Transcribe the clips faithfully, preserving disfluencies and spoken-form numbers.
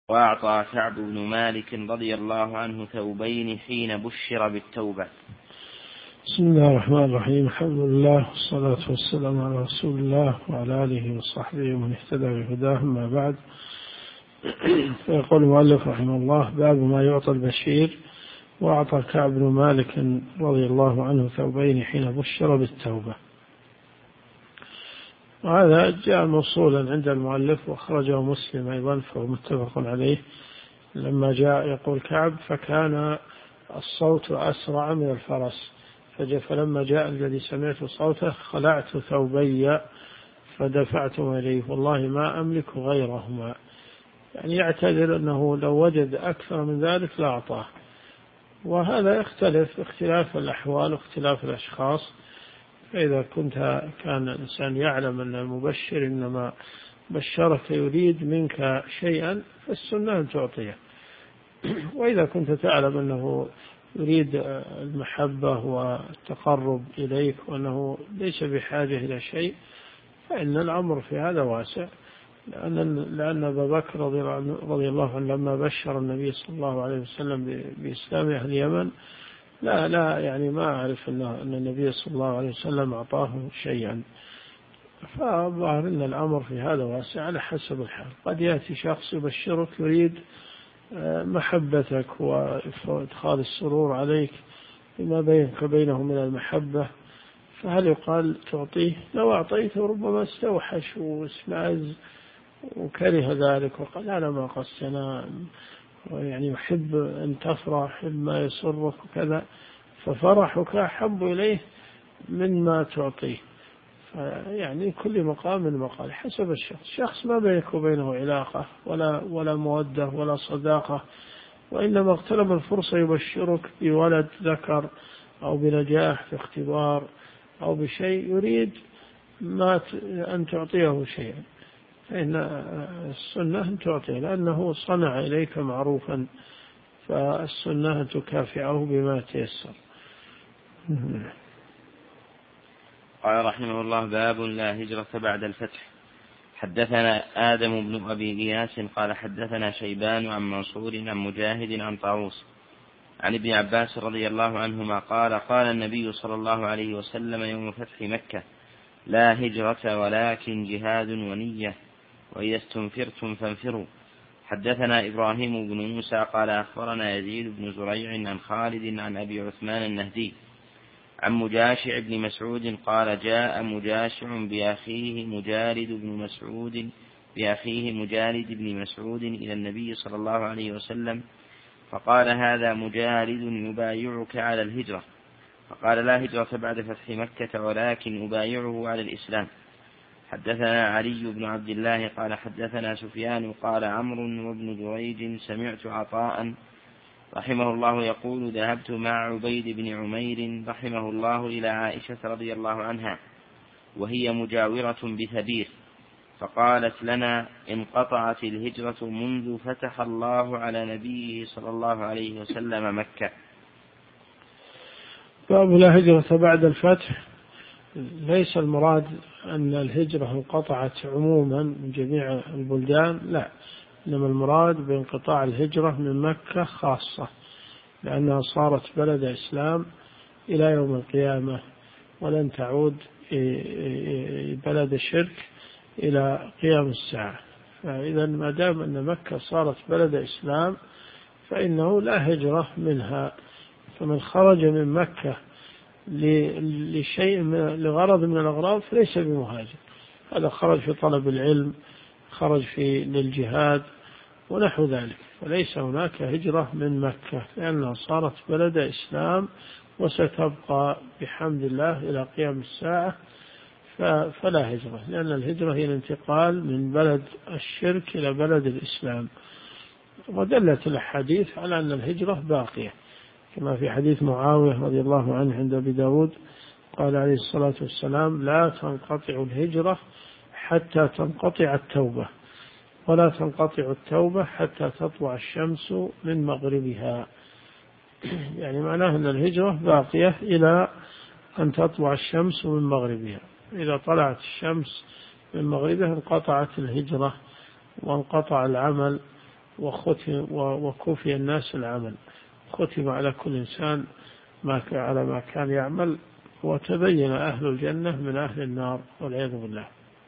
وأعطى كعب بن مالك رضي الله عنه ثوبين حين بشر بالتوبة. بسم الله الرحمن الرحيم. الحمد لله والصلاة والسلام على رسول الله وعلى آله وصحبه ومن اهتدى بهداه. أما بعد، فيقول المؤلف رحمه الله: باب ما يعطى البشير. وأعطى كعب بن مالك رضي الله عنه ثوبين حين بشر بالتوبة. وهذا جاء موصولا عند المؤلف وأخرجه مسلم أيضا، فهو متفق عليه. لما جاء يقول كعب: فكان الصوت أسرع من الفرس، فلما جاء الذي سمعت صوته خلعت ثوبي فدفعتهما إليه، والله ما أملك غيرهما. يعني يعتذر أنه لو وجد أكثر من ذلك لأعطاه. وهذا يختلف اختلاف الأحوال واختلاف الأشخاص. فإذا كنت كان الإنسان يعلم أن المبشر إنما بشرك يريد منك شيئا فالسنة أن تعطيه. وإذا كنت تعلم أنه يريد المحبة والتقرب إليك وأنه ليس بحاجة إلى شيء فإن الأمر في هذا واسع. لأن, لأن أبا بكر رضي الله عنه لما بشر النبي صلى الله عليه وسلم بإسلام أهل اليمن لا لا يعني ما أعرف أن النبي صلى الله عليه وسلم أعطاه شيئا. فظاهر أن الأمر في هذا واسع على حسب الحال. قد يأتي شخص يبشرك يريد محبتك وإدخال السرور عليك بما بينك وبينه من المحبة، فهل يقال تعطيه؟ لو أعطيته ربما استوحش واسمعز وكره ذلك وقال أنا ما قصنا، يعني يحب أن تفرح ما يسرك وكذا، ففرحك أحب إليه مما تعطيه. يعني كل مقام من مقال حسب الشخص. شخص ما بينك وبينه علاقة ولا ولا مودة ولا صداقة، وإنما اغتنم الفرصة يبشرك بولد ذكر أو بنجاح في اختبار أو بشيء يريد ما أن تعطيه شيئا، فإن السنة أن تعطيه لأنه صنع إليك معروفا، فالسنة أن تكافئه بما تيسر. قال رحمه الله: باب لا هجرة بعد الفتح. حدثنا آدم بن أبي إياس قال حدثنا شيبان عن منصور عن مجاهد عن طاووس عن ابن عباس رضي الله عنهما قال: قال النبي صلى الله عليه وسلم يوم فتح مكة: لا هجرة ولكن جهاد ونية، وإذا استنفرتم فانفروا. حدثنا إبراهيم بن موسى قال أخبرنا يزيد بن زريع عن خالد عن أبي عثمان النهدي عن مجاشع بن مسعود قال: جاء مجاشع بأخيه مجالد بن مسعود بأخيه مجالد بن مسعود إلى النبي صلى الله عليه وسلم فقال: هذا مجالد يبايعك على الهجرة. فقال: لا هجرة بعد فتح مكة ولكن أبايعه على الإسلام. حدثنا علي بن عبد الله قال حدثنا سفيان قال عمرو وابن جريج سمعت عطاء رحمه الله يقول: ذهبت مع عبيد بن عمير رحمه الله إلى عائشة رضي الله عنها وهي مجاورة بثبير، فقالت لنا: انقطعت الهجرة منذ فتح الله على نبيه صلى الله عليه وسلم مكة. باب لا هجرة بعد الفتح. ليس المراد أن الهجرة انقطعت عموما من جميع البلدان، لا، إنما المراد بانقطاع الهجرة من مكة خاصة، لأنها صارت بلد إسلام إلى يوم القيامة ولن تعود بلد شرك إلى قيام الساعة. فإذا ما دام أن مكة صارت بلد إسلام فإنه لا هجرة منها. فمن خرج من مكة لشيء لغرض من الأغراض فليس بمهاجر. هذا خرج في طلب العلم، خرج في للجهاد ونحو ذلك، فليس هناك هجرة من مكة لأنها صارت بلد إسلام وستبقى بحمد الله إلى قيام الساعة. فلا هجرة، لأن الهجرة هي الانتقال من بلد الشرك إلى بلد الإسلام. ودلت الأحاديث على أن الهجرة باقية، كما في حديث معاوية رضي الله عنه عند أبي داود قال عليه الصلاة والسلام: لا تنقطع الهجرة حتى تنقطع التوبة، ولا تنقطع التوبة حتى تطلع الشمس من مغربها. يعني معناه أن الهجرة باقية إلى أن تطلع الشمس من مغربها. إذا طلعت الشمس من مغربها انقطعت الهجرة وانقطع العمل وختم وكفي الناس العمل، ختم على كل إنسان ما على ما كان يعمل، وتبين أهل الجنة من أهل النار والعياذ بالله،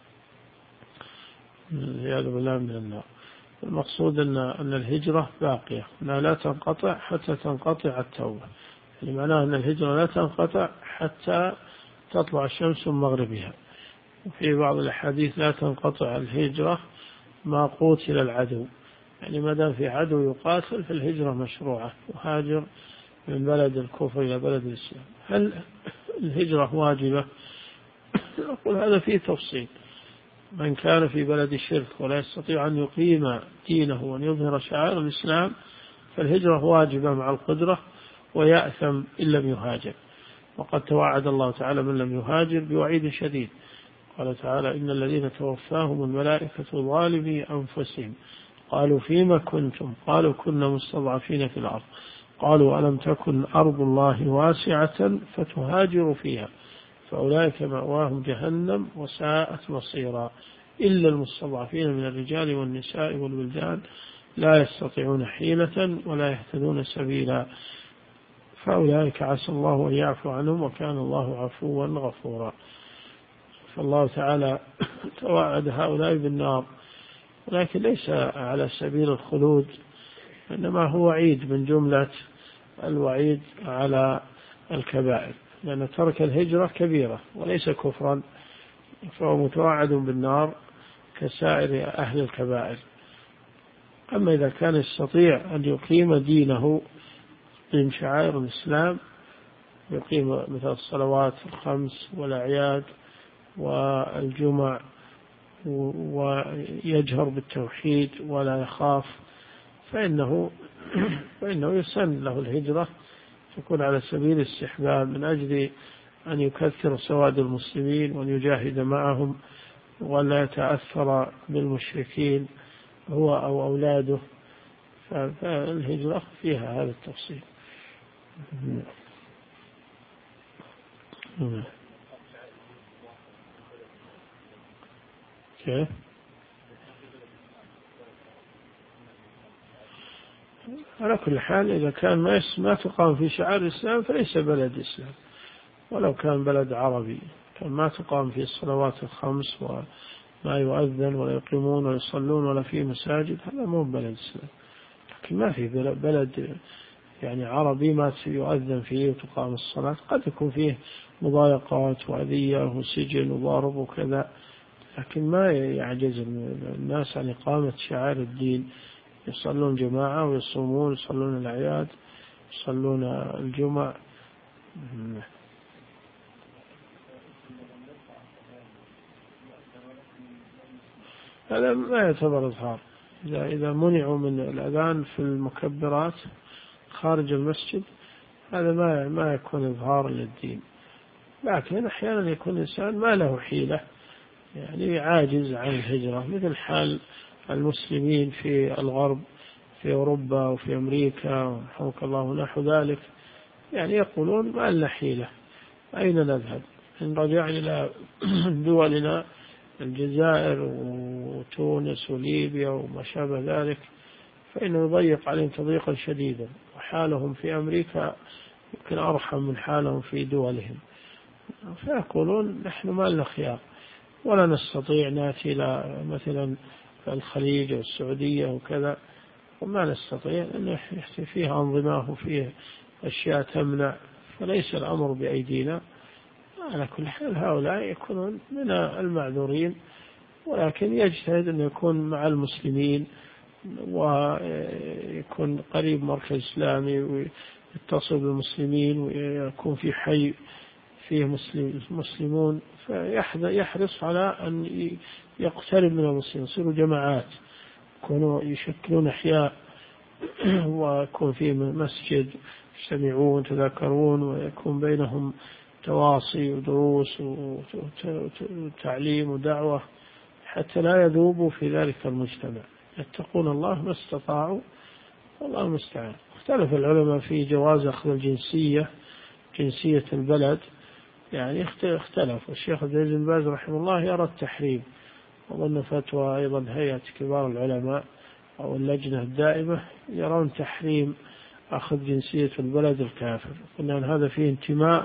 والعياذ بالله من النار. المقصود أن أن الهجرة باقية، أنها لا تنقطع حتى تنقطع التوبة، يعني معناه أن الهجرة لا تنقطع حتى تطلع الشمس من مغربها. وفي بعض الأحاديث لا تنقطع الهجرة ما قوتل العدو، يعني ما دام في عدو يقاتل فالهجرة مشروعة، وهاجر من بلد الكفر إلى بلد الإسلام. هل الهجرة واجبة؟ أقول هذا فيه تفصيل. من كان في بلد الشرك ولا يستطيع أن يقيم دينه وأن يظهر شعائر الإسلام فالهجرة واجبة مع القدرة، ويأثم إن لم يهاجر. وقد توعد الله تعالى من لم يهاجر بوعيد شديد، قال تعالى: إن الذين توفاهم الملائكة ظالمي أنفسهم قالوا فيما كنتم قالوا كنا مستضعفين في الأرض قالوا ألم تكن أرض الله واسعة فتهاجروا فيها فأولئك مأواهم جهنم وساءت مصيرا إلا المستضعفين من الرجال والنساء والولدان لا يستطيعون حيلة ولا يهتدون سبيلا فأولئك عسى الله أن يعفو عنهم وكان الله عفوا غفورا. فالله تعالى توعد هؤلاء بالنار، ولكن ليس على سبيل الخلود، إنما هو وعيد من جملة الوعيد على الكبائر، لأن ترك الهجرة كبيرة وليس كفرا، فهو متوعد بالنار كسائر أهل الكبائر. أما إذا كان يستطيع أن يقيم دينه من شعائر الإسلام، يقيم مثل الصلوات الخمس والأعياد والجمع ويجهر بالتوحيد ولا يخاف، فإنه فإنه يسن له الهجرة، تكون على سبيل الاستحباب من أجل أن يكثر سواد المسلمين وأن يجاهد معهم ولا يتأثر بالمشركين هو أو أولاده. فالهجرة فيها هذا التفصيل. كيف؟ على كل حال إذا كان ما ما تقام في شعائر الإسلام فليس بلد إسلام، ولو كان بلد عربي كان ما تقام فيه الصلوات الخمس وما يؤذن ولا يقيمون ولا يصلون ولا فيه مساجد، هذا مو بلد إسلام. لكن ما في بلد يعني عربي ما يؤذن فيه وتقام الصلاة، قد يكون فيه مضايقات وأذية وسجن وضرب وكذا، لكن ما يعجز الناس عن إقامة شعائر الدين، يصلون جماعة ويصومون، يصلون الأعياد، يصلون الجمعة. هذا ما يعتبر إظهار، إذا إذا منعوا من الأذان في المكبرات خارج المسجد هذا ما ما يكون إظهار للدين. لكن أحيانا يكون الإنسان ما له حيلة، يعني عاجز عن الهجرة، مثل حال المسلمين في الغرب في أوروبا وفي أمريكا رحمك الله نحو ذلك، يعني يقولون ما لنا حيلة، أين نذهب؟ إن رجعنا إلى دولنا الجزائر وتونس وليبيا وما شابه ذلك فإنه يضيق عليهم تضييقا شديدا، وحالهم في أمريكا يمكن أرحم من حالهم في دولهم، فيقولون نحن ما لنا خيار ولا نستطيع نأتي إلى مثلا الخليج والسعودية وكذا، وما نستطيع أن فيها أنظمة وفيه أشياء تمنع، فليس الأمر بأيدينا. على كل حال هؤلاء يكونون من المعذورين، ولكن يجتهد أن يكون مع المسلمين ويكون قريب مركز إسلامي ويتصل بالمسلمين ويكون في حي فيه مسلم مسلمون، فيحرص على أن يقترب من المسلمين، يصيروا جماعات، يكونوا يشكلون أحياء ويكون فيه مسجد يجتمعون يتذاكرون ويكون بينهم تواصي ودروس وتعليم ودعوة حتى لا يذوبوا في ذلك المجتمع، يتقون الله ما استطاعوا، والله المستعان. اختلف العلماء في جواز أخذ الجنسية جنسية البلد، يعني اختلف، والشيخ عبد العزيز بن باز رحمه الله يرى التحريم، وظن فتوى أيضا هيئة كبار العلماء أو اللجنة الدائمة يرون تحريم أخذ جنسية البلد الكافر، لأن هذا فيه انتماء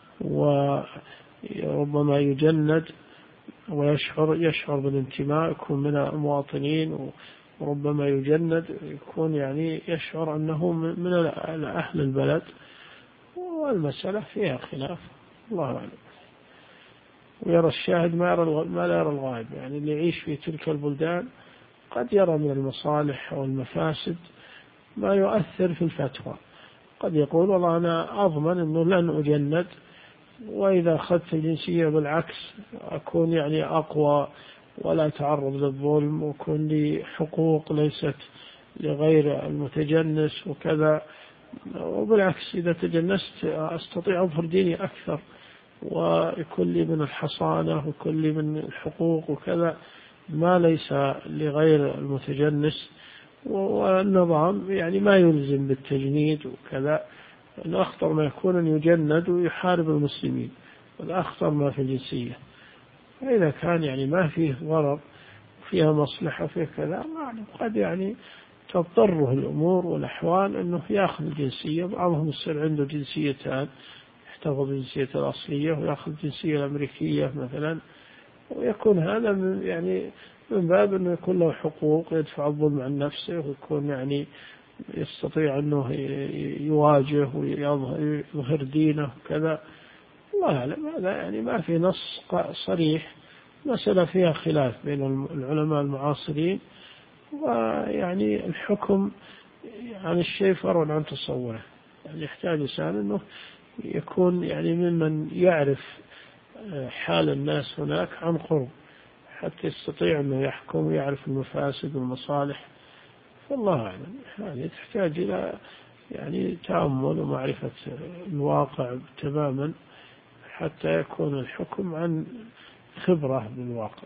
وربما يجند ويشعر يشعر بالانتماء، يكون من المواطنين، وربما يجند يكون يعني يشعر أنه من أهل البلد. والمسألة فيها خلاف، الله أعلم. ويرى الشاهد ما يرى ما لا يرى الغائب، يعني اللي يعيش في تلك البلدان قد يرى من المصالح أو المفاسد ما يؤثر في الفتوى. قد يقول والله أنا أضمن أنه لن أجند، وإذا أخذت الجنسية بالعكس أكون يعني أقوى ولا أتعرض للظلم، ويكون لي حقوق ليست لغير المتجنس وكذا. وبالعكس إذا تجنست أستطيع أظهر ديني أكثر، ويكون لي من الحصانة ويكون لي من الحقوق وكذا ما ليس لغير المتجنس. والنظام يعني ما يلزم بالتجنيد وكذا، الأخطر ما يكون أن يجند ويحارب المسلمين، والأخطر ما في الجنسية. فإذا كان يعني ما فيه ضرر فيها مصلحة فيه كذا، قد يعني تضطره الأمور والأحوال أنه يأخذ الجنسية. بعضهم يصير عنده جنسيتان، يحتفظ بالجنسية الأصلية ويأخذ الجنسية الأمريكية مثلا، ويكون هذا من يعني من باب أنه يكون له حقوق، يدفع الظلم عن نفسه، ويكون يعني يستطيع أنه يواجه ويظهر دينه وكذا. الله أعلم، هذا يعني ما في نص صريح، مسألة فيها خلاف بين العلماء المعاصرين، ويعني الحكم عن الشيء فرع عن تصوره. يعني يحتاج الإنسان أنه يكون يعني ممن يعرف حال الناس هناك عن قرب حتى يستطيع أنه يحكم ويعرف المفاسد والمصالح. فالله أعلم، يعني تحتاج إلى يعني تأمل ومعرفة الواقع تماما حتى يكون الحكم عن خبرة بالواقع.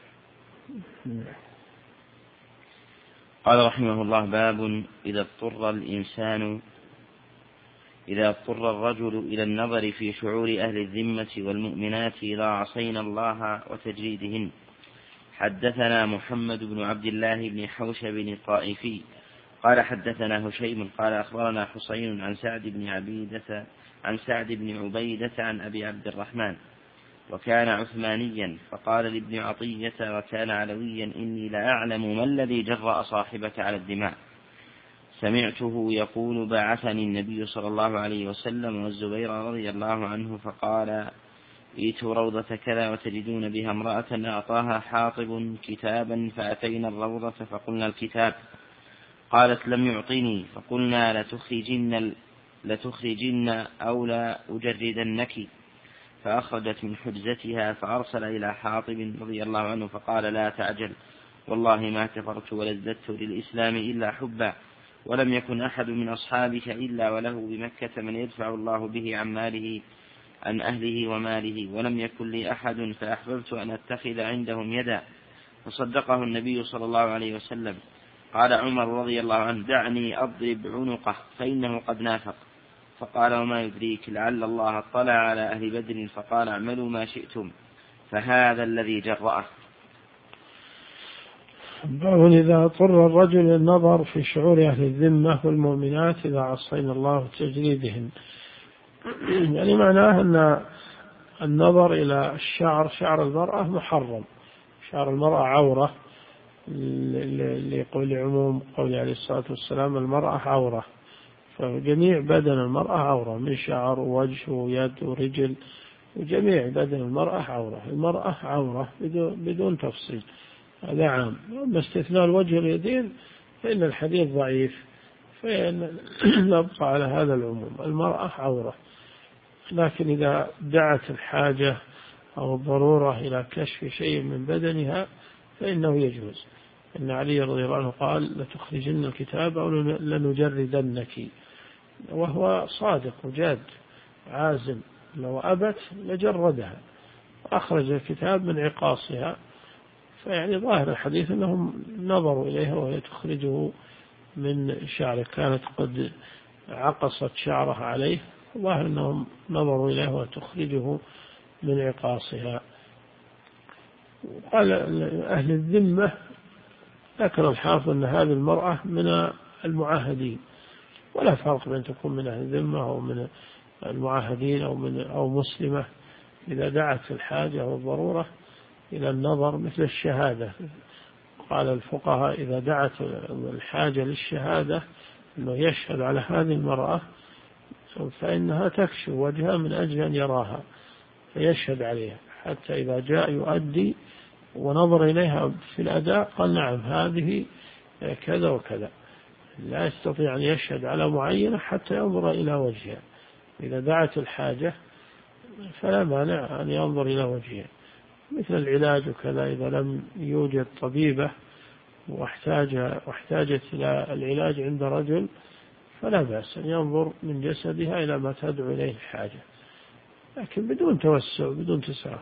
قال رحمه الله: باب إذا اضطر الإنسان إذا اضطر الرجل إلى النظر في شعور أهل الذمة والمؤمنات إذا عصينا الله وتجريدهن. حدثنا محمد بن عبد الله بن حوشب الطائفي قال حدثنا هشيم قال أخبرنا حسين عن سعد بن عبيدة عن سعد بن عبيدة عن أبي عبد الرحمن وكان عثمانيا، فقال لابن عطية وكان علويا: إني لأعلم ما الذي جرأ صاحبك على الدماء. سمعته يقول: بعثني النبي صلى الله عليه وسلم والزبير رضي الله عنه فقال: ائتوا روضة كذا وتجدون بها امرأة أعطاها حاطب كتابا، فأتينا الروضة فقلنا: الكتاب. قالت: لم يعطني. فقلنا: لتخرجن, لتخرجن أو لا أجردنك. فأخرجت من حجزتها فأرسل إلى حاطب رضي الله عنه فقال: لا تعجل، والله ما كفرت ولا ازددت للإسلام إلا حبا، ولم يكن أحد من أصحابك إلا وله بمكة من يدفع الله به عن ماله عن أهله وماله، ولم يكن لي أحد فأحببت أن أتخذ عندهم يدا. فصدقه النبي صلى الله عليه وسلم. قال عمر رضي الله عنه: دعني أضرب عنقه فإنه قد نافق. فقال: وما يدريك لعل الله اطلع على أهل بدر فقال: اعملوا ما شئتم، فهذا الذي جرأه. باب إذا اضطر الرجل النظر في شعور أهل الذمة والمؤمنات إذا عصينا الله تجريدهن. يعني معناه أن النظر إلى الشعر شعر المرأة محرم، شعر المرأة عورة، ليقول لعموم قول عليه الصلاة والسلام: المرأة عورة. فجميع بدن المرأة عورة، من شعر ووجه ويد ورجل، وجميع بدن المرأة عورة. المرأة عورة بدون تفصيل، هذا عام. أما استثناء الوجه واليدين فإن الحديث ضعيف، فنبقى على هذا العموم: المرأة عورة. لكن إذا دعت الحاجة أو الضرورة إلى كشف شيء من بدنها فإنه يجوز. إن علي رضي الله عنه قال: لتخرجن الكتاب أو لنجردنك، وهو صادق وجاد عازم، لو أبت لجردها وأخرج الكتاب من عقاصها. فيعني ظاهر الحديث أنهم نظروا إليها وهي تخرجه من شعره، كانت قد عقصت شعرها عليه، ظاهر أنهم نظروا إليها وتخرجه من عقاصها. قال أهل الذمة لكن الحافظ أن هذه المرأة من المعاهدين، ولا فرق بين تكون من أهل الذمة أو من المعاهدين أو من أو مسلمة، إذا دعت الحاجة والضرورة إلى النظر مثل الشهادة. قال الفقهاء إذا دعت الحاجة للشهادة أنه يشهد على هذه المرأة فإنها تكشف وجهها من أجل أن يراها فيشهد عليها، حتى إذا جاء يؤدي ونظر إليها في الأداء قال نعم هذه كذا وكذا. لا يستطيع أن يشهد على معينة حتى ينظر إلى وجهها. إذا دعت الحاجة فلا مانع أن ينظر إلى وجهها، مثل العلاج وكذا، إذا لم يوجد طبيبة واحتاج واحتاجت إلى العلاج عند رجل فلا بأس أن ينظر من جسدها إلى ما تدعو إليه الحاجة، لكن بدون توسع بدون تساهل.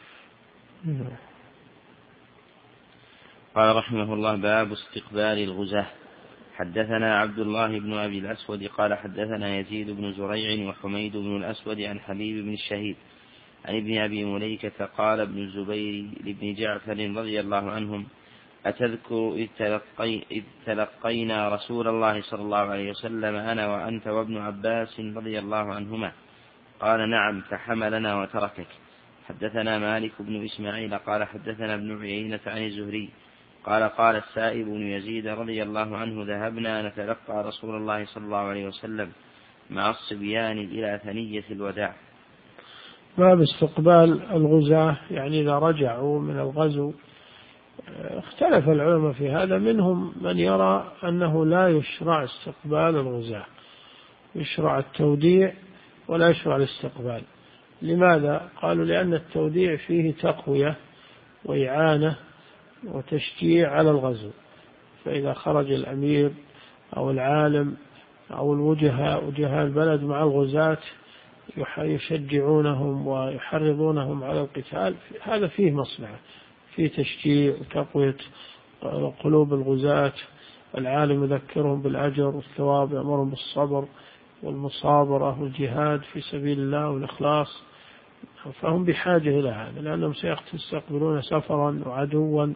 قال رحمه الله: باب استقبال الغزاة. حدثنا عبد الله بن أبي الأسود قال حدثنا يزيد بن زريع وحميد بن الأسود عن حبيب بن الشهيد عن ابن أبي مليكة قال ابن الزبير لابن جعفر رضي الله عنهم: أتذكر إذ, تلقي إذ تلقينا رسول الله صلى الله عليه وسلم أنا وأنت وابن عباس رضي الله عنهما؟ قال: نعم، فحملنا وتركك. حدثنا مالك بن إسماعيل قال حدثنا ابن عيينة عن الزهري قال قال السائب بن يزيد رضي الله عنه: ذهبنا نتلقى رسول الله صلى الله عليه وسلم مع الصبيان إلى ثنية الوداع. باب استقبال الغزاة، يعني إذا رجعوا من الغزو. اختلف العلماء في هذا، منهم من يرى أنه لا يشرع استقبال الغزاة، يشرع التوديع ولا يشرع الاستقبال. لماذا؟ قالوا لأن التوديع فيه تقوية وإعانة وتشجيع على الغزو، فإذا خرج الأمير أو العالم أو الوجهاء وجهاء البلد مع الغزاة يشجعونهم ويحرضونهم على القتال، هذا فيه مصلحة، فيه تشجيع وتقوية قلوب الغزاة. العالم يذكرهم بالأجر والثواب، يأمرهم بالصبر والمصابرة والجهاد في سبيل الله والإخلاص، فهم بحاجة إلى هذا، لأنهم سيستقبلون سفرا وعدوا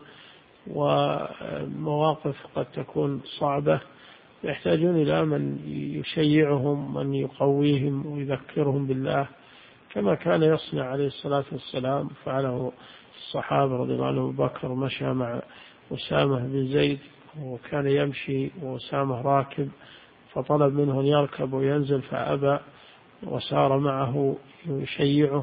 ومواقف قد تكون صعبة، يحتاجون إلى من يشيعهم، من يقويهم ويذكرهم بالله، كما كان يصنع عليه الصلاة والسلام، فعله الصحابة رضي الله عنهم. بكر مشى مع أسامة بن زيد وكان يمشي وأسامة راكب، فطلب منه أن يركب وينزل فأبى وسار معه يشيعه،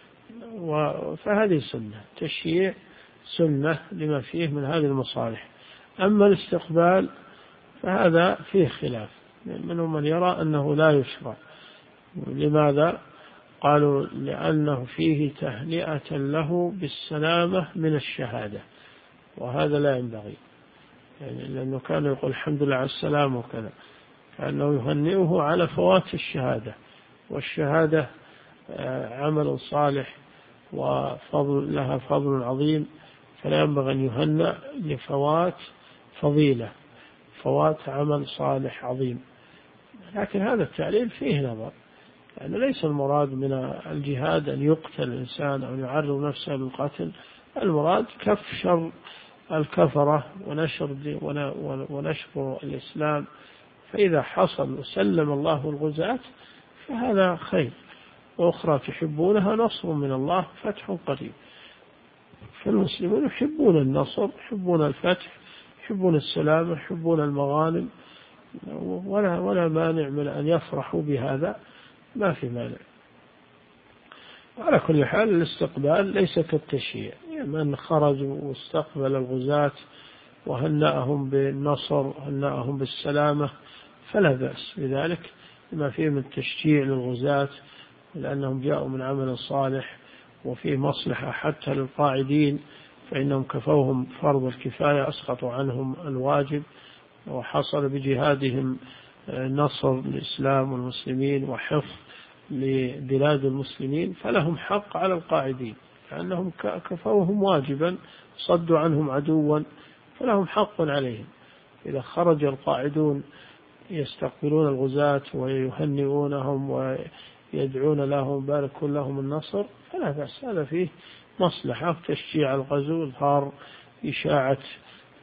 فهذه سنة، تشييع سنة لما فيه من هذه المصالح. أما الاستقبال فهذا فيه خلاف، منهم من يرى أنه لا يشرع. لماذا؟ قالوا لأنه فيه تهنئة له بالسلامة من الشهادة، وهذا لا ينبغي، يعني لأنه كان يقول الحمد لله على السلام وكذا، كأنه يهنئه على فوات الشهادة، والشهادة عمل صالح وفضل لها فضل عظيم، فلا ينبغي أن يهنأ لفوات فضيلة، فوات عمل صالح عظيم. لكن هذا التعليل فيه نظر، يعني ليس المراد من الجهاد أن يقتل الإنسان أو يعرض نفسه للقتل، المراد كف شر الكفرة ونشر ونشر الإسلام. فإذا حصل وسلم الله الغزاة فهذا خير. وأخرى تحبونها نصر من الله فتح قريب، فالمسلمون يحبون النصر، يحبون الفتح، يحبون السلام، يحبون المغانم، ولا ولا مانع من أن يفرحوا بهذا، ما في مانع. على كل حال الاستقبال ليس كالتشييع، يعني من خرجوا واستقبل الغزاة وهنأهم بالنصر هنأهم بالسلامة فلا بأس بذلك، لما فيه من التشجيع للغزاة، لأنهم جاءوا من عمل صالح وفيه مصلحة حتى للقاعدين، فإنهم كفوهم فرض الكفاية، أسقطوا عنهم الواجب، وحصل بجهادهم نصر الإسلام والمسلمين وحفظ لبلاد المسلمين، فلهم حق على القاعدين، لأنهم كفوهم واجبا، صدوا عنهم عدوا، فلهم حق عليهم. إذا خرج القاعدون يستقبلون الغزاة ويهنئونهم ويدعون لهم بارك لهم النصر فلا بأس، هذا فيه مصلحة، تشجيع الغزو، إظهار إشاعة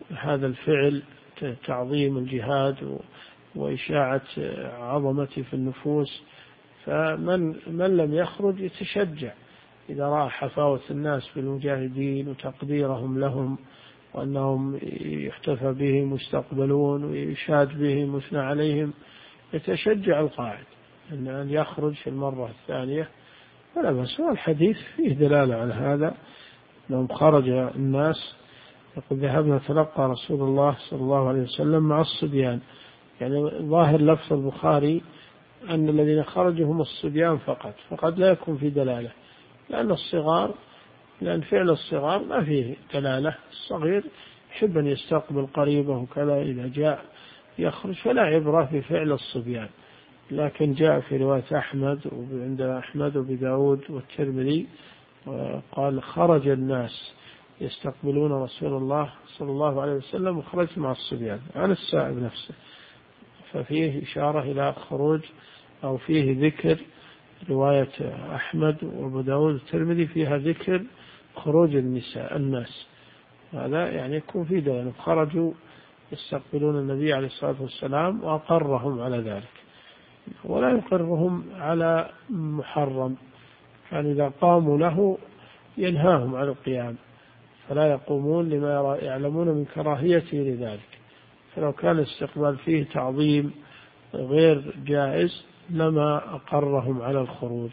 هذا الفعل تعظيم الجهاد وإشاعة عظمته في النفوس، فمن من لم يخرج يتشجع إذا رأى حفاوة الناس بالمجاهدين وتقديرهم لهم وأنهم يحتفى بهم ويستقبلون ويشاد بهم ويثنى عليهم، يتشجع القاعد أن يخرج في المرة الثانية فلا بأس. الحديث فيه دلالة على هذا، لهم خرج الناس يقول ذهبنا تلقى رسول الله صلى الله عليه وسلم مع الصبيان، يعني ظاهر لفظ البخاري أن الذين خرجوا هم الصبيان فقط، فقد لا يكون في دلالة، لأن الصغار لأن فعل الصغار ما فيه دلالة، الصغير يحب أن يستقبل قريبه وكذا إذا جاء يخرج، فلا عبرة في فعل الصبيان. لكن جاء في رواية أحمد وعند أحمد وبداود والترمذي قال خرج الناس يستقبلون رسول الله صلى الله عليه وسلم وخرج مع الصبيان عن السائب نفسه، ففيه إشارة إلى خروج أو فيه ذكر. رواية أحمد وبداود والترمذي فيها ذكر خروج النساء الناس، هذا يعني يكون في دليل خرجوا يستقبلون النبي عليه الصلاة والسلام وأقرهم على ذلك، ولا يقرهم على محرم، يعني إذا قاموا له ينهاهم عن القيام، فلا يقومون لما يعلمون من كراهيته لذلك. فلو كان الاستقبال فيه تعظيم غير جائز لما أقرهم على الخروج.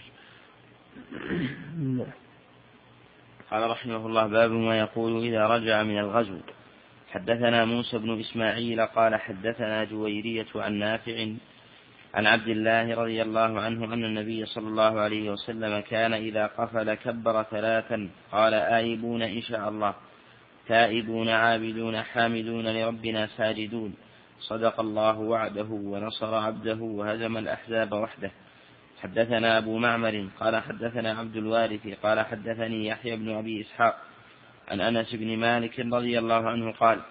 قال رحمه الله: باب ما يقول إذا رجع من الغزو. حدثنا موسى بن إسماعيل قال حدثنا جويرية عن نافع عن عبد الله رضي الله عنه أن النبي صلى الله عليه وسلم كان إذا قفل كبر ثلاثا قال: آيبون إن شاء الله، تائبون عابدون حامدون لربنا ساجدون، صدق الله وعده ونصر عبده وهزم الأحزاب وحده. حدثنا أبو معمر قال حدثنا عبد الوارث قال حدثني يحيى بن أبي إسحاق عن أنس بن مالك رضي الله عنه قال: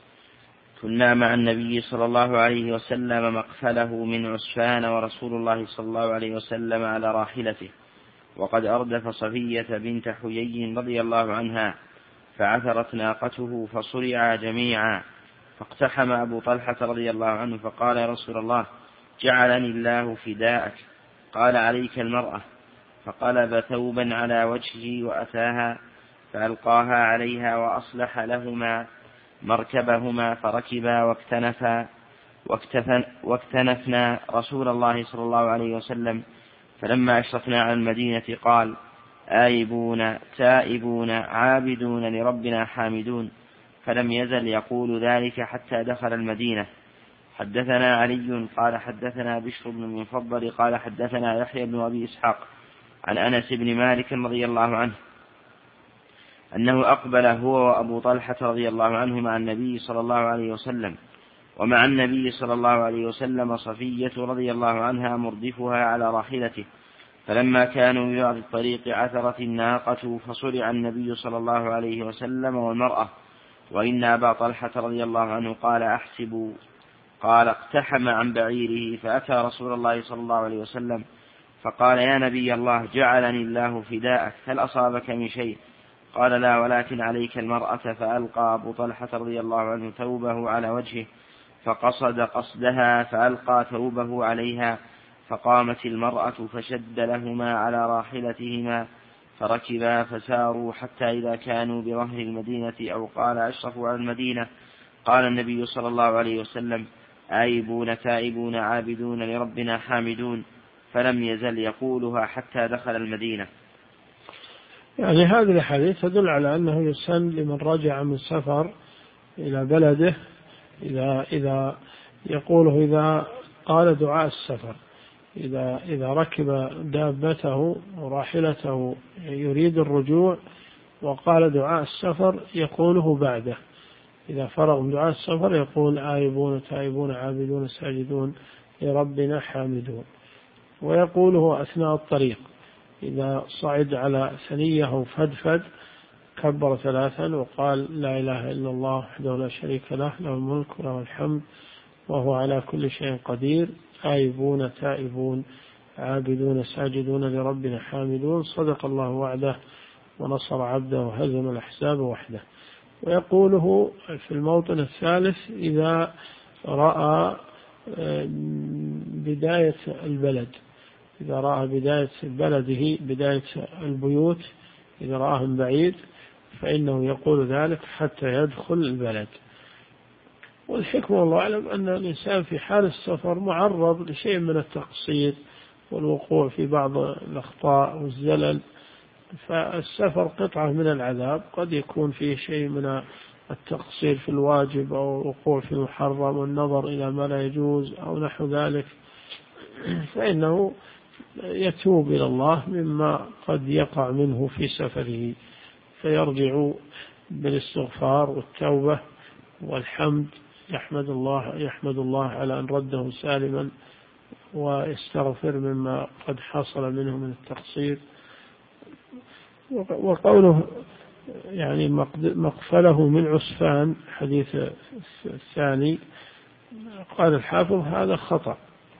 كنا مع النبي صلى الله عليه وسلم مقفله من عسفان ورسول الله صلى الله عليه وسلم على راحلته، وقد أردف صفية بنت حيي رضي الله عنها، فعثرت ناقته فصرعا جميعا، فاقتحم أبو طلحة رضي الله عنه فقال: يا رسول الله، جعلني الله فداءك. قال: عليك المرأة. فقلب ثوبا على وجهه وأتاها فألقاها عليها وأصلح لهما مركبهما فركبا واكتنفا واكتنفنا رسول الله صلى الله عليه وسلم. فلما أشرفنا على المدينة قال: آيبون تائبون عابدون لربنا حامدون، فلم يزل يقول ذلك حتى دخل المدينة. حدثنا علي قال حدثنا بشر بن المفضل قال حدثنا يحيى بن أبي إسحاق عن أنس بن مالك رضي الله عنه أنه أقبل هو وأبو طلحة رضي الله عنه مع النبي صلى الله عليه وسلم، ومع النبي صلى الله عليه وسلم صفية رضي الله عنها مردفها على راحلته، فلما كانوا بعد الطريق عثرت الناقة فصرع النبي صلى الله عليه وسلم والمرأة، وإن أبا طلحة رضي الله عنه قال: أحسب. قال: اقتحم عن بعيره فأتى رسول الله صلى الله عليه وسلم فقال: يا نبي الله، جعلني الله فداءك، هل أصابك من شيء؟ قال: لا، ولكن عليك المرأة. فألقى أبو طلحة رضي الله عنه ثوبه على وجهه فقصد قصدها فألقى ثوبه عليها، فقامت المرأة فشد لهما على راحلتهما فركبا فساروا حتى إذا كانوا بظهر المدينة أو قال أشرفوا على المدينة قال النبي صلى الله عليه وسلم: آيبون تائبون عابدون لربنا حامدون، فلم يزل يقولها حتى دخل المدينة. يعني هذه الحديث تدل على أنه يسن لمن رجع من سفر إلى بلده إذا إذا يقوله إذا قال دعاء السفر، إذا إذا ركب دابته وراحلته يريد الرجوع وقال دعاء السفر يقوله بعده، إذا فرغ من دعاء السفر يقول: آيبون تائبون عابدون ساجدون لربنا حامدون، ويقوله أثناء الطريق إذا صعد على ثنية أو فدفد كبر ثلاثا وقال: لا إله إلا الله وحده لا شريك له، له الملك وله الحمد وهو على كل شيء قدير، آيبون تائبون عابدون ساجدون لربنا حامدون، صدق الله وعده ونصر عبده وهزم الأحزاب وحده. ويقوله في الموطن الثالث إذا رأى بداية البلد، إذا رأى بداية بلده، بداية البيوت، إذا رآها من بعيد فإنه يقول ذلك حتى يدخل البلد. والحكمة والله أعلم أن الإنسان في حال السفر معرض لشيء من التقصير والوقوع في بعض الأخطاء والزلل، فالسفر قطعة من العذاب، قد يكون فيه شيء من التقصير في الواجب أو الوقوع في المحرم والنظر إلى ما لا يجوز أو نحو ذلك، فإنه يتوب إلى الله مما قد يقع منه في سفره، فيرجع بالاستغفار والتوبة والحمد، يحمد الله يحمد الله على أن رده سالما، ويستغفر مما قد حصل منه من التقصير. وقوله يعني مقفله من عسفان حديث الثاني، قال الحافظ هذا خطأ،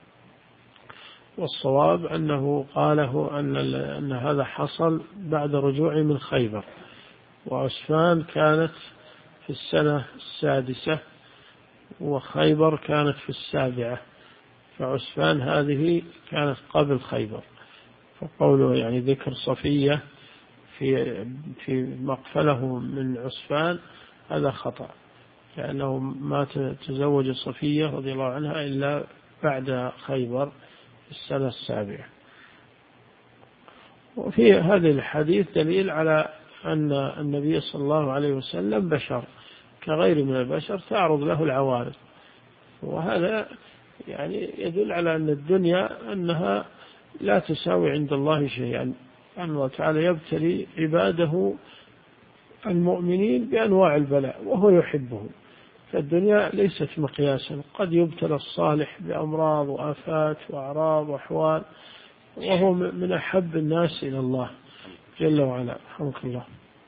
والصواب أنه قاله أن, أن هذا حصل بعد رجوعه من خيبر، وعسفان كانت في السنة السادسة وخيبر كانت في السابعة، فعسفان هذه كانت قبل خيبر، فقوله يعني ذكر صفية في في مقفله من عسفان هذا خطأ، لأنه ما تزوج صفية رضي الله عنها إلا بعد خيبر في السنة السابعة. وفي هذه الحديث دليل على أن النبي صلى الله عليه وسلم بشر كغير من البشر تعرض له العوارض، وهذا يعني يدل على أن الدنيا أنها لا تساوي عند الله شيئا، أن الله تعالى يبتلي عباده المؤمنين بأنواع البلاء وهو يحبهم، فالدنيا ليست مقياسا، قد يبتلى الصالح بأمراض وآفات وأعراض وأحوال وهو من أحب الناس إلى الله جل وعلا، رحمك الله.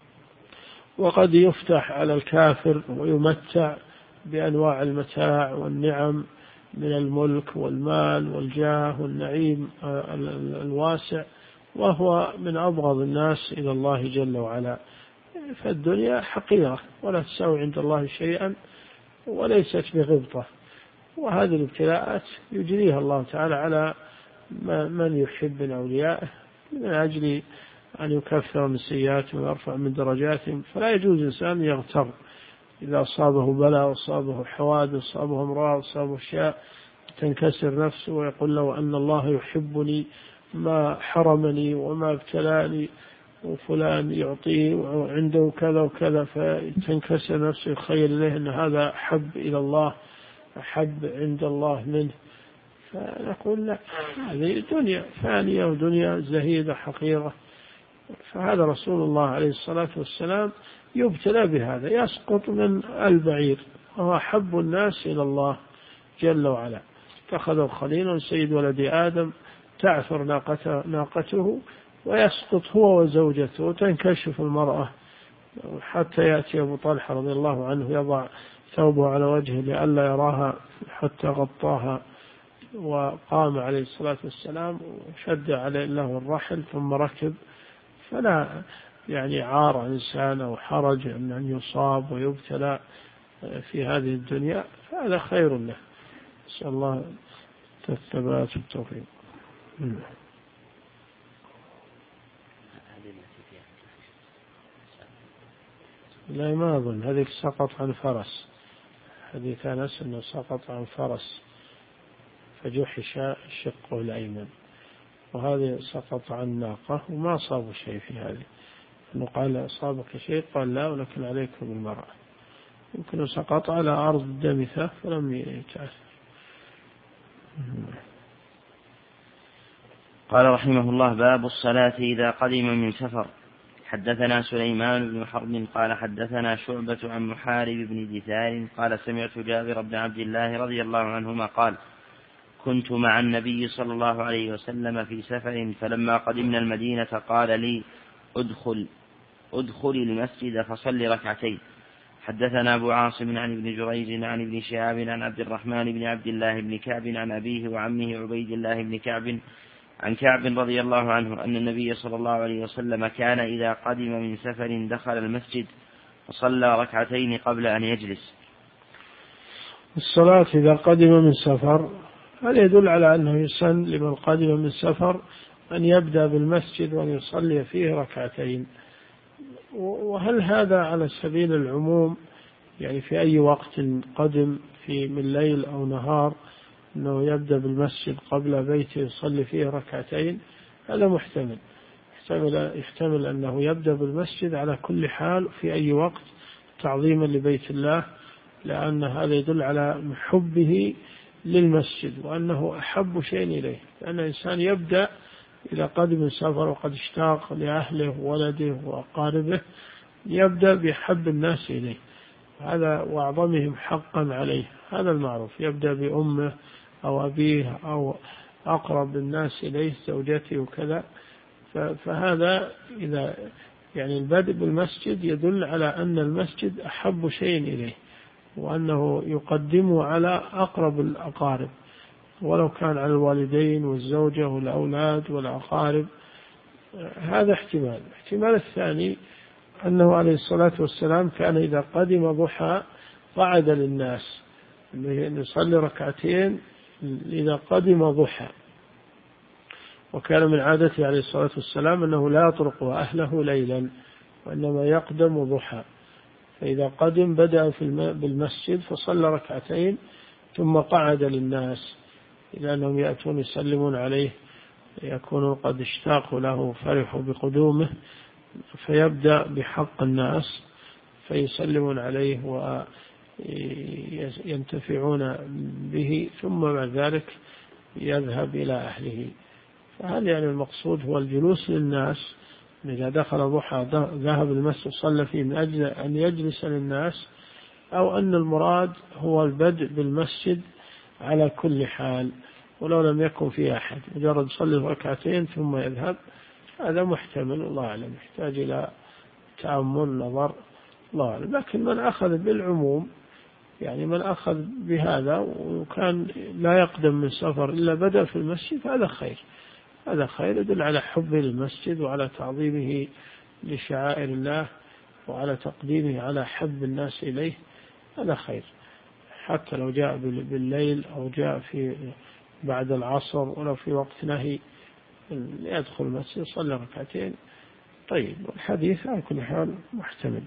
وقد يفتح على الكافر ويمتع بأنواع المتاع والنعم من الملك والمال والجاه والنعيم الواسع، وهو من أبغض الناس إلى الله جل وعلا. فالدنيا حقيرة ولا تساوي عند الله شيئا وليست بغبطة، وهذه الابتلاءات يجريها الله تعالى على من يحب من أوليائه من أجل أن يكفر من سيئاتهم ويرفع من درجاتهم. فلا يجوز إنسان يغتر إذا أصابه بلاء وأصابه حوادث أصابه أمراض أصابه أشياء تنكسر نفسه ويقول له أن الله يحبني ما حرمني وما ابتلاني وفلان يعطيه وعنده كذا وكذا، فتنكسر نفسه يخيل إليه أن هذا أحب إلى الله أحب عند الله منه، فنقول لا، هذه دنيا فانية ودنيا زهيدة حقيرة. فهذا رسول الله عليه الصلاة والسلام يبتلى بهذا، يسقط من البعير وهو أحب الناس إلى الله جل وعلا. اتخذوا خليلا سيد ولد آدم تعثر ناقته, ناقته ويسقط هو وزوجته وتنكشف المرأة حتى يأتي أبو طلحة رضي الله عنه يضع ثوبه على وجهه لئلا يراها حتى غطاها، وقام عليه الصلاة والسلام وشد عليه له الرحل ثم ركب. فلا يعني عار إنسان أو حرج أن يصاب ويبتلى في هذه الدنيا، فهذا خير له، نسأل الله الثبات والتوفيق. لا ما أظن هذيك سقط عن فرس، حديث أنس أنه سقط عن فرس فجحش شقه الأيمن، وهذه سقط عن ناقة وما أصاب شيء في هذه، أنه قال أصابك شيء قال لا ولكن عليكم المرأة، يمكن سقط على أرض دمثة فلم يتأثر. قال رحمه الله: باب الصلاة إذا قدم من سفر. حدثنا سليمان بن حرب قال حدثنا شعبة عن محارب بن دثار قال سمعت جابر بن عبد الله رضي الله عنهما قال: كنت مع النبي صلى الله عليه وسلم في سفر، فلما قدمنا المدينة قال لي: ادخل ادخل المسجد فصل ركعتين. حدثنا أبو عاصم عن ابن جريج عن ابن شهاب عن عبد الرحمن بن عبد الله بن كعب عن أبيه وعمه عبيد الله بن كعب عن كعب رضي الله عنه أن النبي صلى الله عليه وسلم كان إذا قدم من سفر دخل المسجد وصلى ركعتين قبل أن يجلس. الصلاة إذا قدم من سفر هذا يدل على أنه يسن لمن قدم من سفر أن يبدأ بالمسجد وأن يصلي فيه ركعتين. وهل هذا على سبيل العموم، يعني في أي وقت قدم في من ليل أو نهار أنه يبدأ بالمسجد قبل بيته يصلي فيه ركعتين؟ هذا محتمل، يحتمل, يحتمل أنه يبدأ بالمسجد على كل حال في أي وقت تعظيما لبيت الله، لأن هذا يدل على حبه للمسجد وأنه أحب شيء إليه. لأن الإنسان يبدأ إذا قدم من سفر وقد اشتاق لأهله وولده وأقاربه يبدأ بحب الناس إليه، هذا وأعظمهم حقا عليه، هذا المعروف. يبدأ بأمه أو أبيه أو أقرب الناس إليه زوجته وكذا. فهذا إذا يعني البدء بالمسجد يدل على أن المسجد أحب شيء إليه، وأنه يقدمه على أقرب الأقارب، ولو كان على الوالدين والزوجة والأولاد والأقارب. هذا احتمال. احتمال الثاني أنه عليه الصلاة والسلام كان إذا قدم ضحى قعد للناس يصلي ركعتين إذا قدم ضحى، وكان من عادته عليه الصلاة والسلام أنه لا يطرق أهله ليلا وإنما يقدم ضحى. فإذا قدم بدأ بالمسجد فصلى ركعتين ثم قعد للناس إلى أنهم يأتون يسلمون عليه، يكونوا قد اشتاقوا له فرحوا بقدومه، فيبدأ بحق الناس فيسلمون عليه وينتفعون به، ثم بعد ذلك يذهب إلى أهله. فهذا يعني المقصود هو الجلوس للناس. إذا دخل ضحى ذهب المسجد صلى فيه من أجل أن يجلس للناس، أو أن المراد هو البدء بالمسجد على كل حال ولو لم يكن فيه أحد، مجرد صلي ركعتين ثم يذهب. هذا محتمل، الله أعلم، يحتاج إلى تأمل نظر، الله أعلم. لكن من أخذ بالعموم، يعني من أخذ بهذا وكان لا يقدم من سفر إلا بدأ في المسجد، هذا خير، هذا خير يدل على حب المسجد وعلى تعظيمه لشعائر الله وعلى تقديمه على حب الناس إليه، هذا خير. حتى لو جاء بالليل أو جاء في بعد العصر ولو في وقت نهي يدخل المسجد صلى ركعتين. طيب، والحديث على كل حال محتمل.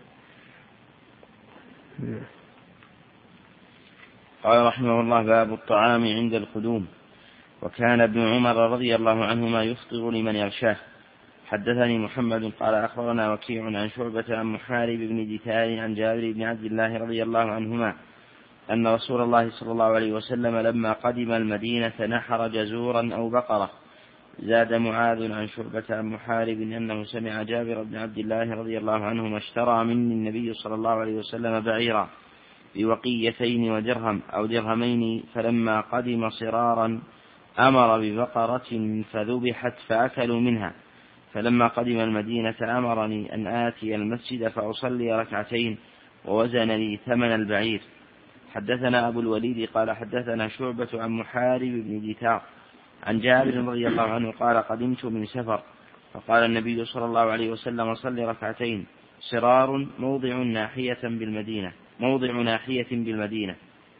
قال رحمه الله: باب الطعام عند القدوم. وكان ابن عمر رضي الله عنهما يفطر لمن يغشاه. حدثني محمد قال أخبرنا وكيع عن شعبة عن محارب بن دثار عن جابر بن عبد الله رضي الله عنهما أن رسول الله صلى الله عليه وسلم لما قدم المدينة نحر جزورا أو بقرة. زاد معاذ عن شعبة عن محارب أنه سمع جابر بن عبد الله رضي الله عنهما اشترى مني النبي صلى الله عليه وسلم بعيرا بوقيتين ودرهم أو درهمين، فلما قدم صرارا أمر ببقرة فذبحت فأكلوا منها. فلما قدم المدينة أمرني أن آتي المسجد فأصلي ركعتين ووزن لي ثمن البعير. حدثنا أبو الوليد قال حدثنا شعبة عن محارب بن دثار عن جابر رضي الله عنه قال: قدمت من سفر فقال النبي صلى الله عليه وسلم: صلي ركعتين. صرار موضع ناحية بالمدينة موضع ناحية بالمدينة.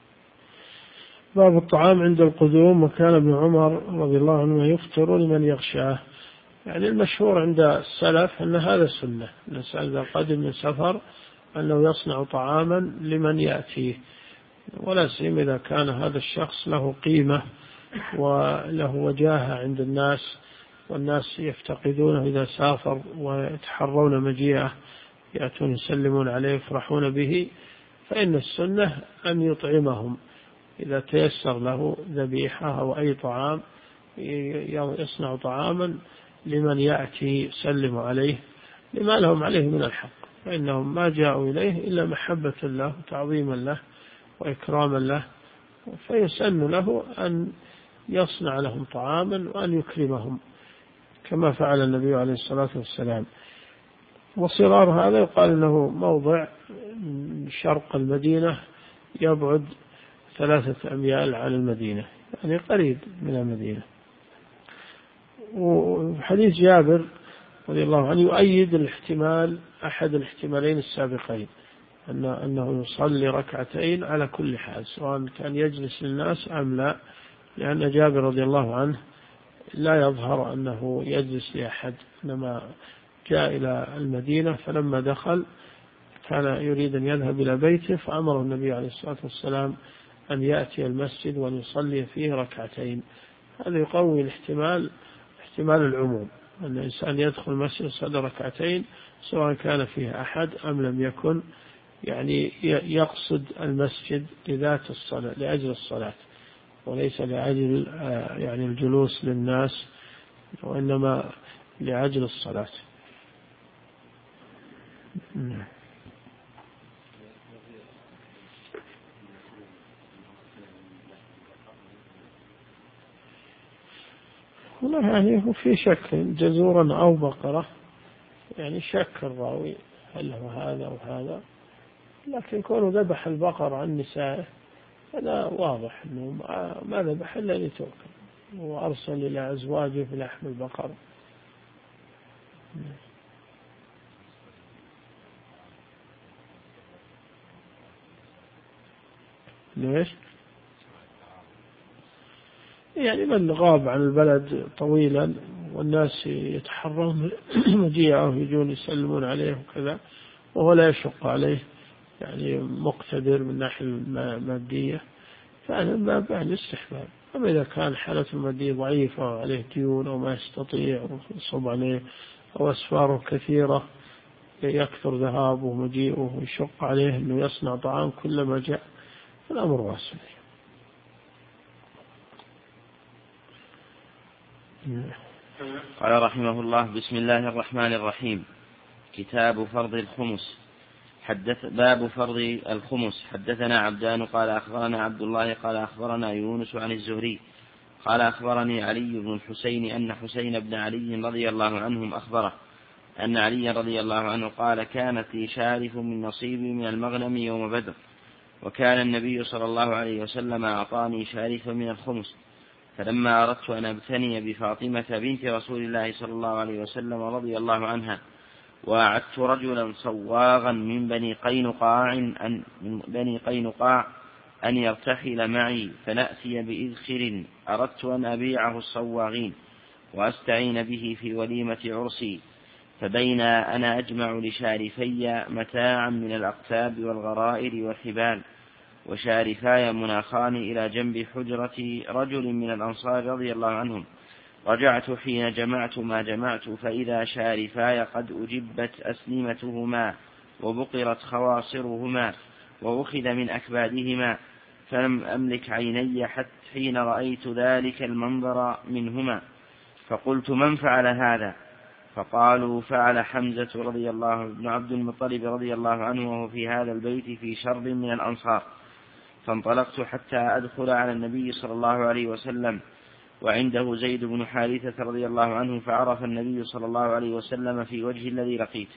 باب الطعام عند القدوم. وكان ابن عمر رضي الله عنه يفطر لمن يغشاه. يعني المشهور عند السلف أن هذا السنة، الإنسان إذا قدم من سفر أنه يصنع طعاما لمن يأتيه، ولا سيما إذا كان هذا الشخص له قيمة وله وجاهة عند الناس، والناس يفتقدونه إذا سافر ويتحرون مجيئه، يأتون يسلمون عليه يفرحون به، فإن السنة أن يطعمهم إذا تيسر له ذبيحة أو أي طعام، يصنع طعاما لمن يأتي يسلم عليه لما لهم عليه من الحق، فإنهم ما جاءوا إليه إلا محبة له وتعظيما له وإكراما له، فيسن له أن يصنع لهم طعاما وأن يكرمهم كما فعل النبي عليه الصلاة والسلام. وصرار هذا يقال أنه موضع شرق المدينة يبعد ثلاثة أميال عن المدينة، يعني قريب من المدينة. وحديث جابر رضي الله عنه يؤيد الاحتمال أحد الاحتمالين السابقين، أن أنه يصلي ركعتين على كل حال، سواء كان يجلس للناس أم لا، لأن جابر رضي الله عنه لا يظهر أنه يجلس لأحد، إنما جاء إلى المدينة فلما دخل كان يريد أن يذهب إلى بيته، فأمر النبي عليه الصلاة والسلام أن يأتي المسجد وأن يصلي فيه ركعتين. هذا يقوي الاحتمال، احتمال العموم، أن الإنسان يدخل المسجد يصلي ركعتين سواء كان فيه أحد أم لم يكن، يعني يقصد المسجد لذات الصلاة، لأجل الصلاة، وليس لأجل يعني الجلوس للناس، وإنما لأجل الصلاة. والله يعني هو في شك جزورا أو بقرة، يعني شك الراوي هل هو هذا أو هذا، لكن كونه ذبح البقر عن نسائه هذا واضح أنه ما ذبح إلا لتؤكل، وأرسل إلى أزواجه في لحم البقر. ليش؟ يعني من غاب عن البلد طويلا والناس يتحرون مجيئه يجون يسلمون عليه وكذا، وهو لا يشق عليه، يعني مقتدر من ناحية المادية، فهذا من باب الاستحباب. أما إذا كان حالته المادية ضعيفة وعليه ديون أو ما يستطيع ويصب عليه أو أسفاره كثيرة يكثر ذهابه ومجيئه ويشق عليه أنه يصنع طعام كلما جاء، الأمر واسع. قال رحمه الله: بسم الله الرحمن الرحيم. كتاب فرض الخمس. حدث باب فرض الخمس. حدثنا عبدان قال أخبرنا عبد الله قال أخبرنا يونس عن الزهري قال أخبرني علي بن الحسين أن حسين بن علي رضي الله عنهم أخبره أن علي رضي الله عنه قال: كانت لي شارف من نصيبي من المغنم يوم بدر، وكان النبي صلى الله عليه وسلم أعطاني شارفا من الخمس، فلما أردت أن أبتني بفاطمة بنت رسول الله صلى الله عليه وسلم رضي الله عنها، وأعدت رجلا صواغا من بني قينقاع أن, من بني قينقاع أن يرتحل معي فنأتي بإذخر، أردت أن أبيعه الصواغين وأستعين به في وليمة عرسي، فبين أنا أجمع لشارفي متاعا من الأقتاب والغرائر والحبال، وشارفاي مناخان إلى جنب حجرة رجل من الأنصار رضي الله عنهم، رجعت حين جمعت ما جمعت فإذا شارفاي قد أجبت أسنمتهما وبقرت خواصرهما وأخذ من أكبادهما، فلم أملك عيني حتى حين رأيت ذلك المنظر منهما، فقلت: من فعل هذا؟ فقالوا: فعل حمزة رضي الله بن عبد المطلب رضي الله عنه وهو في هذا البيت في شر من الأنصار. فانطلقت حتى أدخل على النبي صلى الله عليه وسلم وعنده زيد بن حارثة رضي الله عنه، فعرف النبي صلى الله عليه وسلم في وجه الذي لقيت،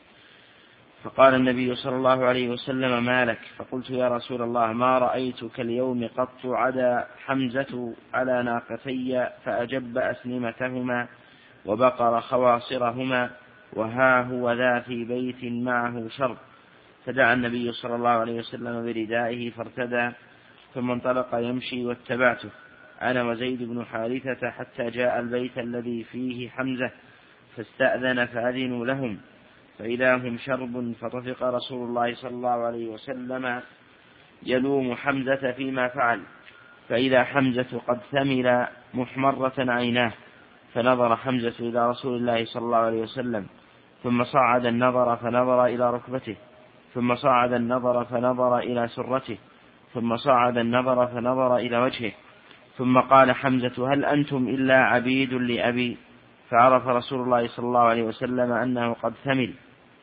فقال النبي صلى الله عليه وسلم: ما لك؟ فقلت: يا رسول الله، ما رأيتك اليوم قط عدا حمزة على ناقتي فأجب أسنمتهما وبقر خواصرهما، وها هو ذا في بيت معه شر. فدعا النبي صلى الله عليه وسلم بردائه فارتدى، ثم انطلق يمشي واتبعته أنا وزيد بن حارثة حتى جاء البيت الذي فيه حمزة، فاستأذن فأذنوا لهم، فإذا هم شرب، فطفق رسول الله صلى الله عليه وسلم يلوم حمزة فيما فعل، فإذا حمزة قد ثمل محمرة عيناه، فنظر حمزة إلى رسول الله صلى الله عليه وسلم، ثم صعد النظر فنظر إلى ركبته، ثم صعد النظر فنظر إلى سرته، ثم صعد النظر فنظر إلى وجهه، ثم قال حمزة: هل أنتم إلا عبيد لأبي؟ فعرف رسول الله صلى الله عليه وسلم أنه قد ثمل،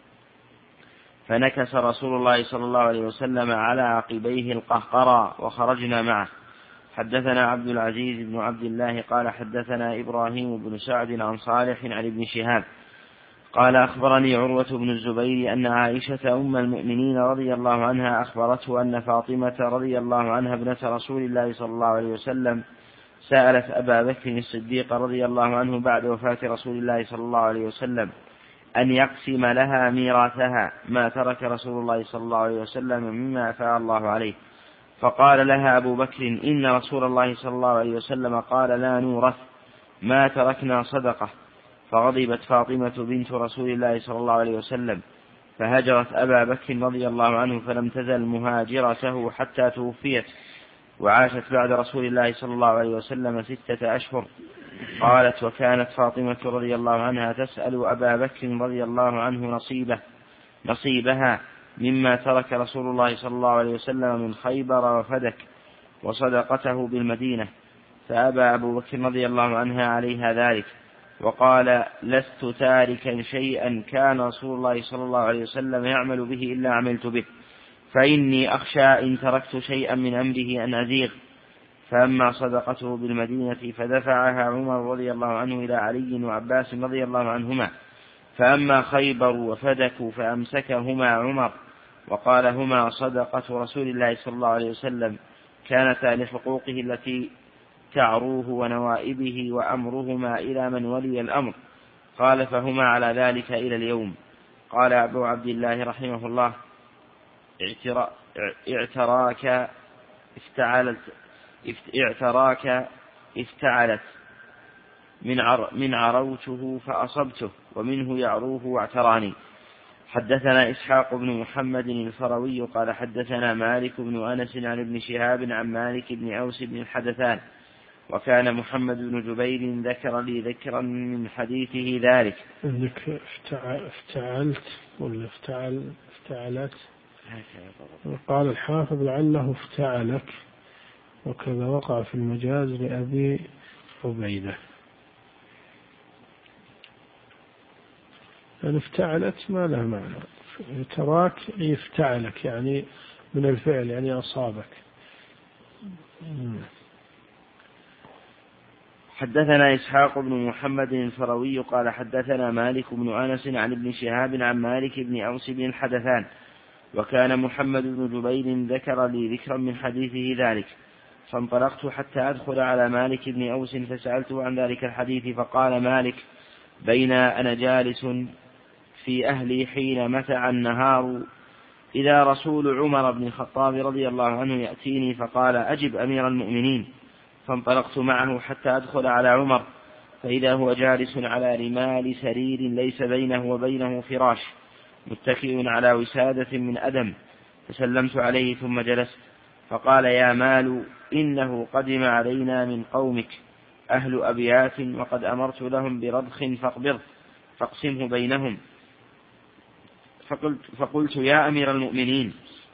فنكس رسول الله صلى الله عليه وسلم على عقبيه القهقرى، وخرجنا معه. حدثنا عبد العزيز بن عبد الله قال حدثنا إبراهيم بن سعد عن صالح عن ابن شهاب قال أخبرني عروة بن الزبير أن عائشة أم المؤمنين رضي الله عنها أخبرته أن فاطمة رضي الله عنها ابنة رسول الله صلى الله عليه وسلم سألت أبا بكر الصديق رضي الله عنه بعد وفاة رسول الله صلى الله عليه وسلم أن يقسم لها ميراثها ما ترك رسول الله صلى الله عليه وسلم مما أفاء الله عليه. فقال لها أبو بكر: إن رسول الله صلى الله عليه وسلم قال: لا نورث ما تركنا صدقة. فغضبت فاطمة بنت رسول الله صلى الله عليه وسلم فهجرت أبا بكر رضي الله عنه، فلم تزل مهاجرته حتى توفيت، وعاشت بعد رسول الله صلى الله عليه وسلم ستة أشهر. قالت: وكانت فاطمة رضي الله عنها تسأل أبا بكر رضي الله عنه نصيبه نصيبها مما ترك رسول الله صلى الله عليه وسلم من خيبر وفدك وصدقته بالمدينة، فأبى أبو بكر رضي الله عنها عليها ذلك، وقال: لست تاركا شيئا كان رسول الله صلى الله عليه وسلم يعمل به إلا عملت به، فإني أخشى إن تركت شيئا من أمره أن أزيغ. فأما صدقته بالمدينة فدفعها عمر رضي الله عنه إلى علي وعباس رضي الله عنهما، فأما خيبر وفدك فأمسكهما عمر، وقال: هما صدقة رسول الله صلى الله عليه وسلم، كانتا لحقوقه التي تعروه ونوائبه وأمرهما إلى من ولي الأمر. قال: فهما على ذلك إلى اليوم. قال أبو عبد الله رحمه الله: اعتراك افتعلت اعتراك افتعلت من, عر من عروته فأصبته، ومنه يعروه واعتراني. حدثنا إسحاق بن محمد الفروي قال حدثنا مالك بن أنس عن ابن شهاب عن مالك بن أوس بن الحدثان، وكان محمد بن جبير ذكر لي ذكرا من حديثه ذلك. عندك افتعلت ولا افتعل افتعلت؟ قال الحافظ: لعله افتعلك، وكذا وقع في المجاز لأبي عبيدة. يعني افتعلت ما له معنى، تراك يفتعلك يعني من الفعل يعني أصابك. حدثنا إسحاق بن محمد الفروي قال حدثنا مالك بن أنس عن ابن شهاب عن مالك بن أوس بن الحدثان، وكان محمد بن جبير ذكر لي ذكرا من حديثه ذلك، فانطلقت حتى أدخل على مالك بن أوس فسألته عن ذلك الحديث، فقال مالك: بين أنا جالس في أهلي حين متع النهار إذا رسول عمر بن الخطاب رضي الله عنه يأتيني فقال: أجب أمير المؤمنين. فانطلقت معه حتى أدخل على عمر، فإذا هو جالس على رمال سرير ليس بينه وبينه فراش، متكئ على وسادة من أدم، فسلمت عليه ثم جلست، فقال: يا مال، إنه قدم علينا من قومك أهل أبيات، وقد أمرت لهم برضخ فاقبض فاقسمه بينهم. فقلت, فقلت: يا أمير المؤمنين،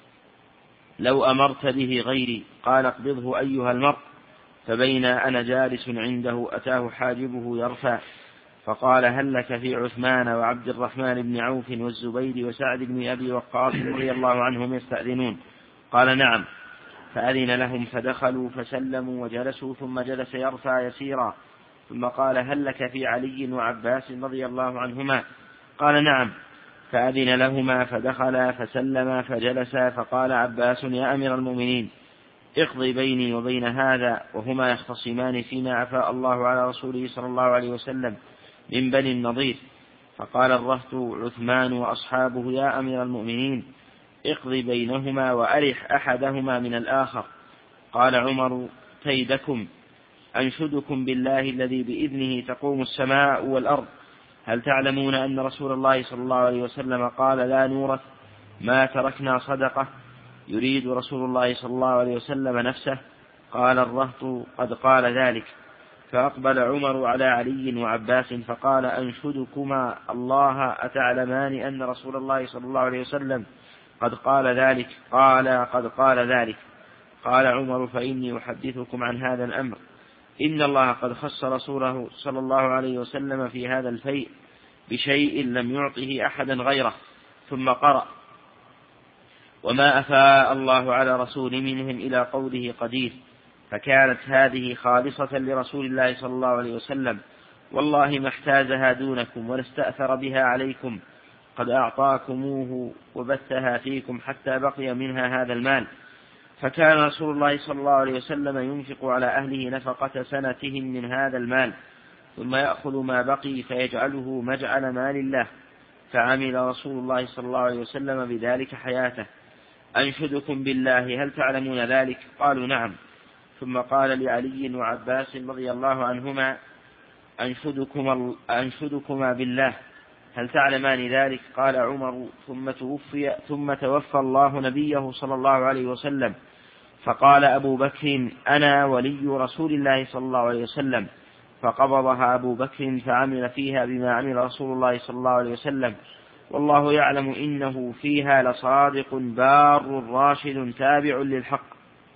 لو أمرت به غيري. قال: اقبضه أيها المرء. فبين أنا جالس عنده أتاه حاجبه يرفع، فقال: هل لك في عثمان وعبد الرحمن بن عوف والزبير وسعد بن أبي وقاص رضي الله عنهم يستأذنون؟ قال: نعم. فأذن لهم فدخلوا فسلموا وجلسوا، ثم جلس يرفع يسيرا، ثم قال: هل لك في علي وعباس رضي الله عنهما؟ قال: نعم. فأذن لهما فدخلا فسلما فجلسا، فقال عباس: يا أمير المؤمنين، اقضي بيني وبين هذا وهما يختصمان فيما أفاء الله على رسوله صلى الله عليه وسلم من بني النضير. فقال الرهط عثمان وأصحابه: يا أمير المؤمنين، اقضي بينهما وأرح أحدهما من الآخر. قال عمر: كيدكم، أنشدكم بالله الذي بإذنه تقوم السماء والأرض، هل تعلمون أن رسول الله صلى الله عليه وسلم قال: لا نورث ما تركنا صدقة؟ يريد رسول الله صلى الله عليه وسلم نفسه. قال الرهط: قد قال ذلك. فأقبل عمر على علي وعباس فقال: أنشدكما الله، أتعلمان أن رسول الله صلى الله عليه وسلم قد قال ذلك؟ قال: قد قال ذلك. قال عمر: فإني أحدثكم عن هذا الأمر، إن الله قد خص رسوله صلى الله عليه وسلم في هذا الفيء بشيء لم يعطه أحدا غيره. ثم قرأ: وما أفاء الله على رسول منهم إلى قوله قدير، فكانت هذه خالصة لرسول الله صلى الله عليه وسلم، والله ما احتازها دونكم ولا استأثر بها عليكم، قد أعطاكموه وبثها فيكم حتى بقي منها هذا المال. فكان رسول الله صلى الله عليه وسلم ينفق على أهله نفقة سنتهم من هذا المال، ثم يأخذ ما بقي فيجعله مجعل مال الله، فعمل رسول الله صلى الله عليه وسلم بذلك حياته. أنشدكم بالله هل تعلمون ذلك؟ قالوا نعم. ثم قال لعلي وعباس رضي الله عنهما أنشدكما, أنشدكما بالله هل تعلمان ذلك؟ قال عمر ثم توفي ثم توفى الله نبيه صلى الله عليه وسلم، فقال أبو بكر أنا ولي رسول الله صلى الله عليه وسلم، فقبضها أبو بكر فعمل فيها بما عمل رسول الله صلى الله عليه وسلم، والله يعلم إنه فيها لصادق بار راشد تابع للحق.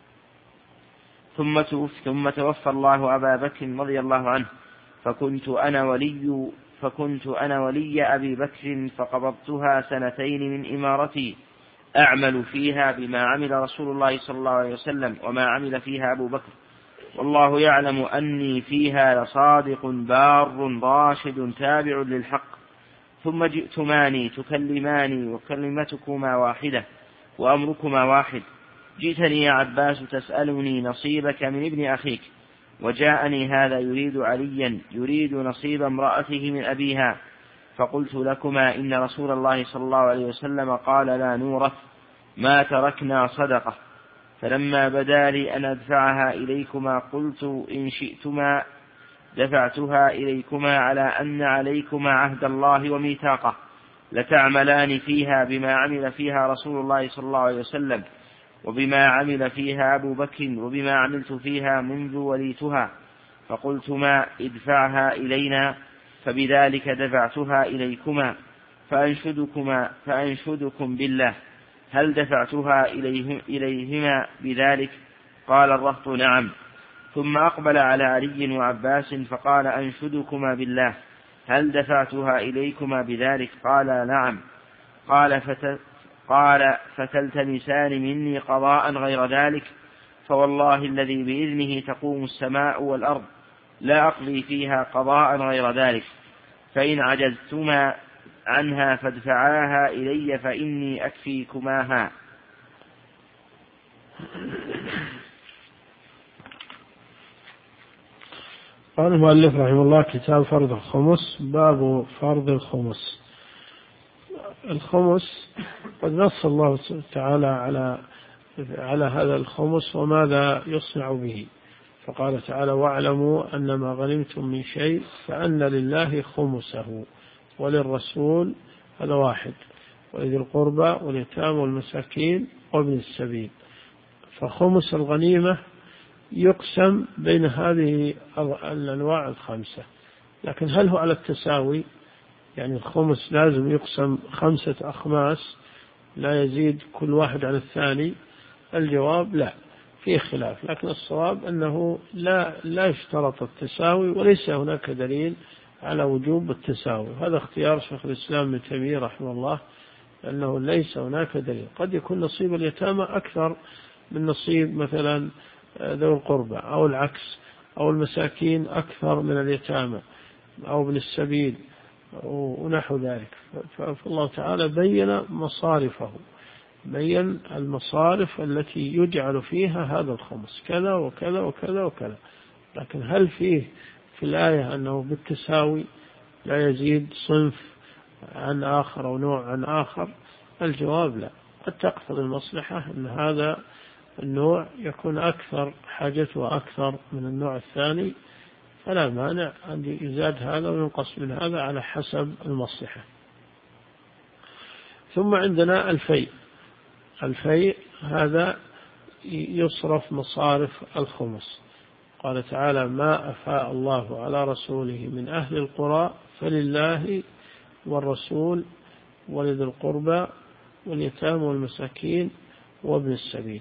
ثم توفى, ثم توفى الله أبا بكر رضي الله عنه، فكنت أنا ولي فكنت أنا ولي أبي بكر، فقبضتها سنتين من إمارتي أعمل فيها بما عمل رسول الله صلى الله عليه وسلم وما عمل فيها أبو بكر، والله يعلم أني فيها لصادق بار راشد تابع للحق. ثم جئتماني تكلماني وكلمتكما واحدة وأمركما واحد، جئتني يا عباس تسألني نصيبك من ابن أخيك، وجاءني هذا يريد عليا يريد نصيب امرأته من أبيها، فقلت لكما إن رسول الله صلى الله عليه وسلم قال لا نورث ما تركنا صدقة، فلما بدا لي أن أدفعها إليكما قلت إن شئتما دفعتها إليكما على أن عليكما عهد الله وميثاقه، لتعملان فيها بما عمل فيها رسول الله صلى الله عليه وسلم وبما عمل فيها أبو بكر وبما عملت فيها منذ وليتها، فقلتما ادفعها إلينا، فبذلك دفعتها إليكما، فأنشدكما فأنشدكم بالله هل دفعتها إليه إليهما بذلك؟ قال الرهط نعم. ثم أقبل على علي وعباس فقال أنشدكما بالله هل دفعتها إليكما بذلك؟ قال نعم. قال فت قال فتلتمسان مني قضاء غير ذلك؟ فوالله الذي بإذنه تقوم السماء والأرض لا أقضي فيها قضاء غير ذلك، فإن عجزتما عنها فادفعاها إلي فإني أكفيكماها. قال المؤلف رحمه الله كتاب فرض الخمس. باب فرض الخمس. الخمس قد نص الله تعالى على على هذا الخمس وماذا يصنع به، فقال تعالى واعلموا أن ما غنمتم من شيء فأن لله خمسه وللرسول، هذا واحد، ولذي القربى واليتامى والمساكين وابن السبيل. فخمس الغنيمة يقسم بين هذه الأنواع الخمسة، لكن هل هو على التساوي؟ يعني الخمس لازم يقسم خمسة أخماس لا يزيد كل واحد على الثاني؟ الجواب لا، فيه خلاف، لكن الصواب أنه لا لا يشترط التساوي، وليس هناك دليل على وجوب التساوي. هذا اختيار شيخ الإسلام ابن تيمية رحمه الله، أنه ليس هناك دليل. قد يكون نصيب اليتامى أكثر من نصيب مثلا ذوي القربى، أو العكس، أو المساكين أكثر من اليتامى، أو ابن السبيل ونحو ذلك. فالله تعالى بين مصارفه، بين المصارف التي يجعل فيها هذا الخمس، كذا وكذا وكذا وكذا. لكن هل فيه في الآية أنه بالتساوي لا يزيد صنف عن آخر أو نوع عن آخر؟ الجواب لا، قد تقتضي المصلحة أن هذا النوع يكون أكثر حاجته أكثر من النوع الثاني، فلا مانع أن يزاد هذا وينقص من هذا على حسب المصلحة. ثم عندنا الفيء. الفيء هذا يصرف مصارف الخمس. قال تعالى ما أفاء الله على رسوله من أهل القرى فلله والرسول ولذي القربى واليتامى والمساكين وابن السبيل.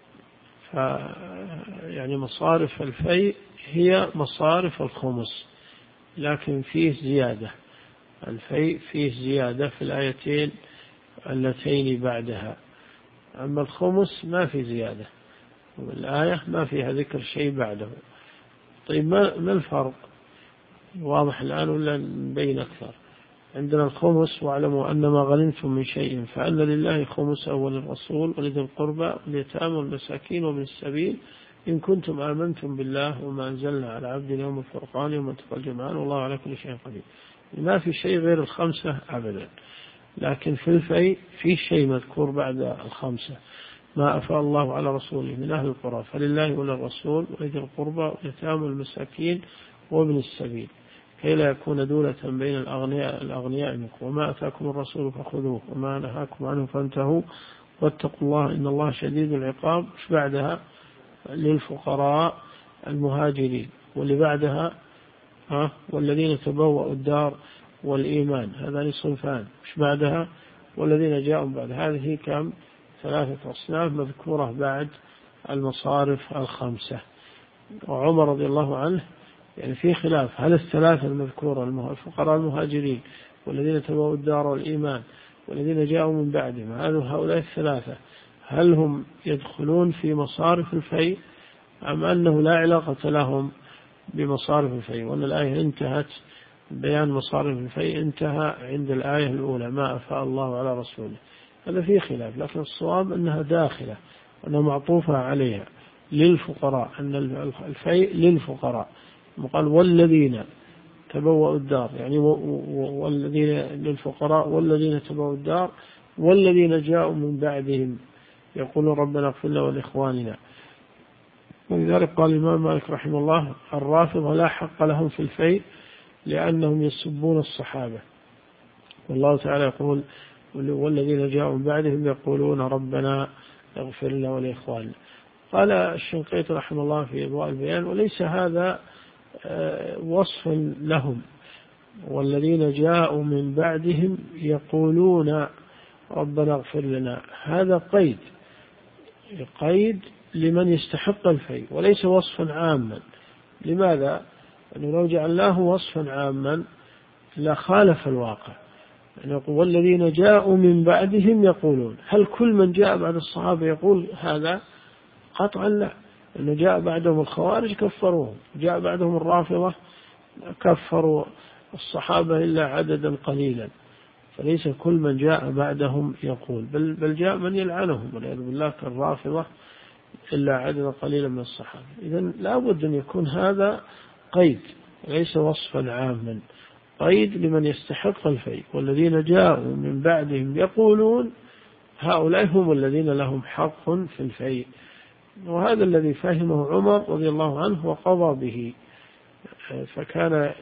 يعني مصارف الفيء هي مصارف الخمس، لكن فيه زيادة. الفيء فيه زيادة في الآيتين اللتين بعدها، أما الخمس ما في زيادة، والآية ما فيها ذكر شيء بعده. طيب ما الفرق؟ واضح الآن ولا نبين أكثر؟ عندنا الخمس واعلموا أن ما غنمتم من شيء فأن لله خمسه وللرسول ولذي القربى واليتامى والمساكين وابن السبيل إن كنتم آمنتم بالله وما أنزلنا على عبدنا يوم الفرقان يوم التقى الجمعان والله على كل شيء قدير. ما في شيء غير الخمسة أبدا، لكن في الفيء في شيء مذكور بعد الخمسة: ما أفاء الله على رسوله من أهل القرى فلله وللرسول ولذي القربى واليتامى والمساكين وابن السبيل كي لا يكون دولة بين الأغنياء الأغنياء منكم وما أتاكم الرسول فخذوه وما نهاكم عنه فانتهوا واتقوا الله إن الله شديد العقاب. مش بعدها للفقراء المهاجرين، واللي بعدها ها والذين تبوأوا الدار والإيمان، هذان صنفان. مش بعدها والذين جاءوا بعد. هذه كم؟ ثلاثة أصناف مذكورة بعد المصارف الخمسة. وعمر رضي الله عنه يعني في خلاف، هل الثلاثة المذكورة الفقراء المهاجرين والذين تبوأوا الدار والإيمان والذين جاءوا من بعدهم، هؤلاء الثلاثة هل هم يدخلون في مصارف الفيء أم أنه لا علاقة لهم بمصارف الفيء، وأن الآية انتهت بيان مصارف الفيء انتهى عند الآية الأولى ما أفاء الله على رسوله؟ هذا فيه خلاف، لكن الصواب أنها داخلة وأنها معطوفة عليها للفقراء، أن الفيء للفقراء. وقال والذين تبوأوا الدار، يعني والذين للفقراء والذين تبوأوا الدار والذين جاءوا من بعدهم يقولون ربنا اغفر لنا ولإخواننا. ولذلك قال الإمام مالك رحمه الله: الرافضة لا حق لهم في الفيء لأنهم يسبون الصحابة، والله تعالى يقول والذين جاءوا من بعدهم يقولون ربنا اغفر لنا ولإخواننا. قال الشنقيطي رحمه الله في أضواء البيان: وليس هذا وصف لهم، والذين جاءوا من بعدهم يقولون ربنا اغفر لنا، هذا قيد قيد لمن يستحق الفيء وليس وصفا عاما. لماذا؟ لأنه لو جعلناه وصفا عاما لخالف الواقع. يعني والذين جاءوا من بعدهم يقولون، هل كل من جاء بعد الصحابة يقول هذا؟ قطعا لا، لأنه جاء بعدهم الخوارج كفروهم، جاء بعدهم الرافضة كفروا الصحابة إلا عددا قليلا، فليس كل من جاء بعدهم يقول، بل, بل جاء من يلعنهم والعياذ بالله كالرافضة إلا عددا قليلا من الصحابة. إذن لا بد أن يكون هذا قيد ليس وصفا عاما، قيد لمن يستحق الفيء. والذين جاءوا من بعدهم يقولون، هؤلاء هم الذين لهم حق في الفيء. وهذا الذي فهمه عمر رضي الله عنه وقضى به، فكان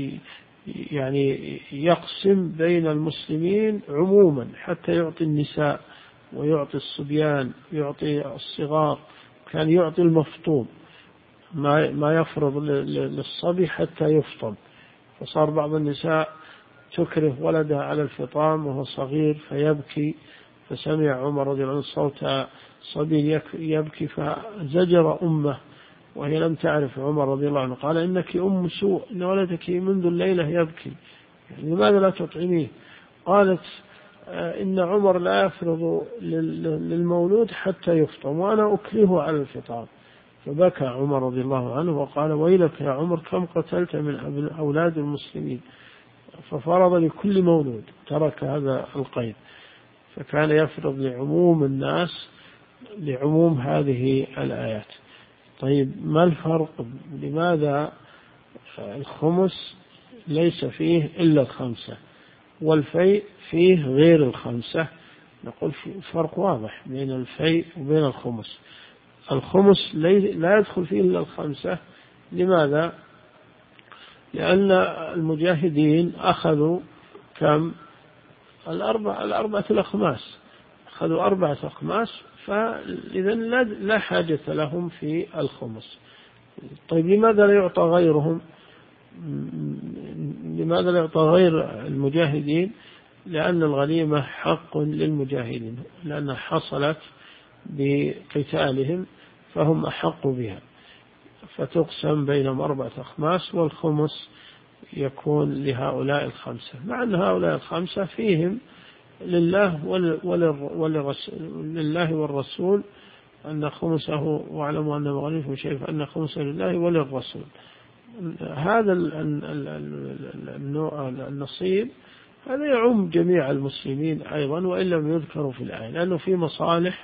يعني يقسم بين المسلمين عموما حتى يعطي النساء ويعطي الصبيان يعطي الصغار، كان يعطي المفطوم ما ما يفرض للصبي حتى يفطم. فصار بعض النساء تكره ولدها على الفطام وهو صغير فيبكي، فسمع عمر رضي الله عنه صوت صبي يبكي فزجر أمه وهي لم تعرف عمر رضي الله عنه، قال إنك أم سوء، إن ولدك منذ الليلة يبكي، يعني لماذا لا تطعميه؟ قالت إن عمر لا يفرض للمولود حتى يفطم وأنا أكرهه على الفطام. فبكى عمر رضي الله عنه وقال ويلك يا عمر كم قتلت من أولاد المسلمين. ففرض لكل مولود، ترك هذا القيد، فكان يفرض لعموم الناس لعموم هذه الآيات. طيب ما الفرق؟ لماذا الخمس ليس فيه إلا الخمسة والفيء فيه غير الخمسة؟ نقول فرق واضح بين الفيء وبين الخمس. الخمس لا يدخل فيه إلا الخمسة. لماذا؟ لأن المجاهدين أخذوا كم؟ الأربع الأربعة الأخماس، أخذوا أربعة أخماس، فإذا لا حاجة لهم في الخمس. طيب لماذا لا يعطى غيرهم؟ لماذا لا يعطى غير المجاهدين؟ لأن الغنيمة حق للمجاهدين، لأنها حصلت بقتالهم فهم أحق بها، فتقسم بينهم أربعة أخماس والخمس يكون لهؤلاء الخمسة، مع أن هؤلاء الخمسة فيهم لله لله والرسول أن خمسه واعلموا أن مغنيكم شيء فأن خمسه لله وللرسول. هذا النوع النصيب هذا يعم جميع المسلمين أيضا وإن لم يذكروا في الآية، لأنه في مصالح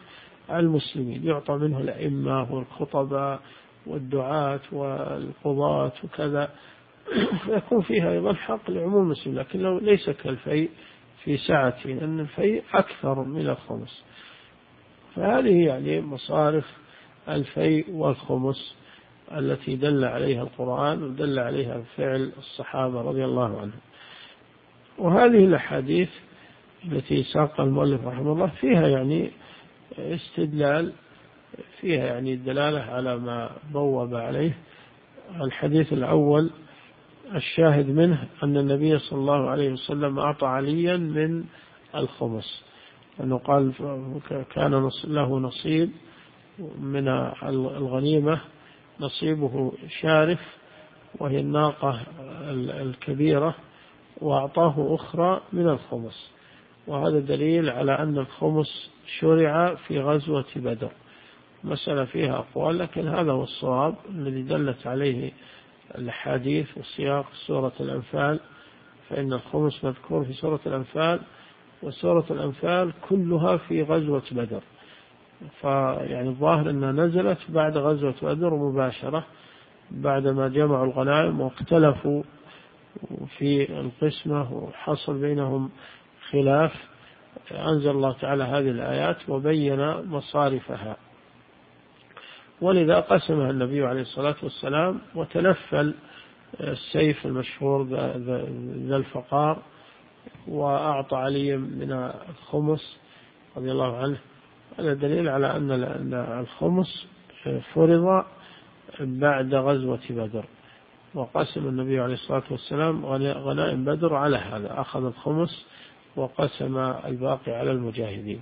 المسلمين، يعطى منه الأئمة والخطباء والدعاة والقضاة وكذا، يكون فيها أيضا حق لعموم المسلمين، لكن لو ليس كالفيء في سعة، لأن الفيء أكثر من الخمس. فهذه يعني مصارف الفيء والخمس التي دل عليها القرآن ودل عليها فعل الصحابة رضي الله عنهم. وهذه الأحاديث التي ساق المؤلف رحمه الله فيها يعني استدلال، فيها يعني الدلالة على ما بوب عليه. الحديث الأول الشاهد منه أن النبي صلى الله عليه وسلم أعطى عليا من الخمس، أنه قال كان له نصيب من الغنيمة، نصيبه شارف وهي الناقة الكبيرة، وأعطاه أخرى من الخمس. وهذا دليل على أن الخمس شرع في غزوة بدر. مسألة فيها أقوال، لكن هذا هو الصواب الذي دلت عليه الحديث وسياق سورة الأنفال، فإن الخمس مذكور في سورة الأنفال، وسورة الأنفال كلها في غزوة بدر. فيعني الظاهر أنها نزلت بعد غزوة بدر مباشرة، بعدما جمعوا الغنائم واختلفوا في القسمة وحصل بينهم خلاف، أنزل الله تعالى هذه الآيات وبين مصارفها. ولذا قسمها النبي عليه الصلاة والسلام، وتنفل السيف المشهور ذا الفقار، وأعطى علي من الخمس رضي الله عنه. هذا دليل على أن الخمس فرض بعد غزوة بدر، وقسم النبي عليه الصلاة والسلام غنائم بدر على هذا، أخذ الخمس وقسم الباقي على المجاهدين.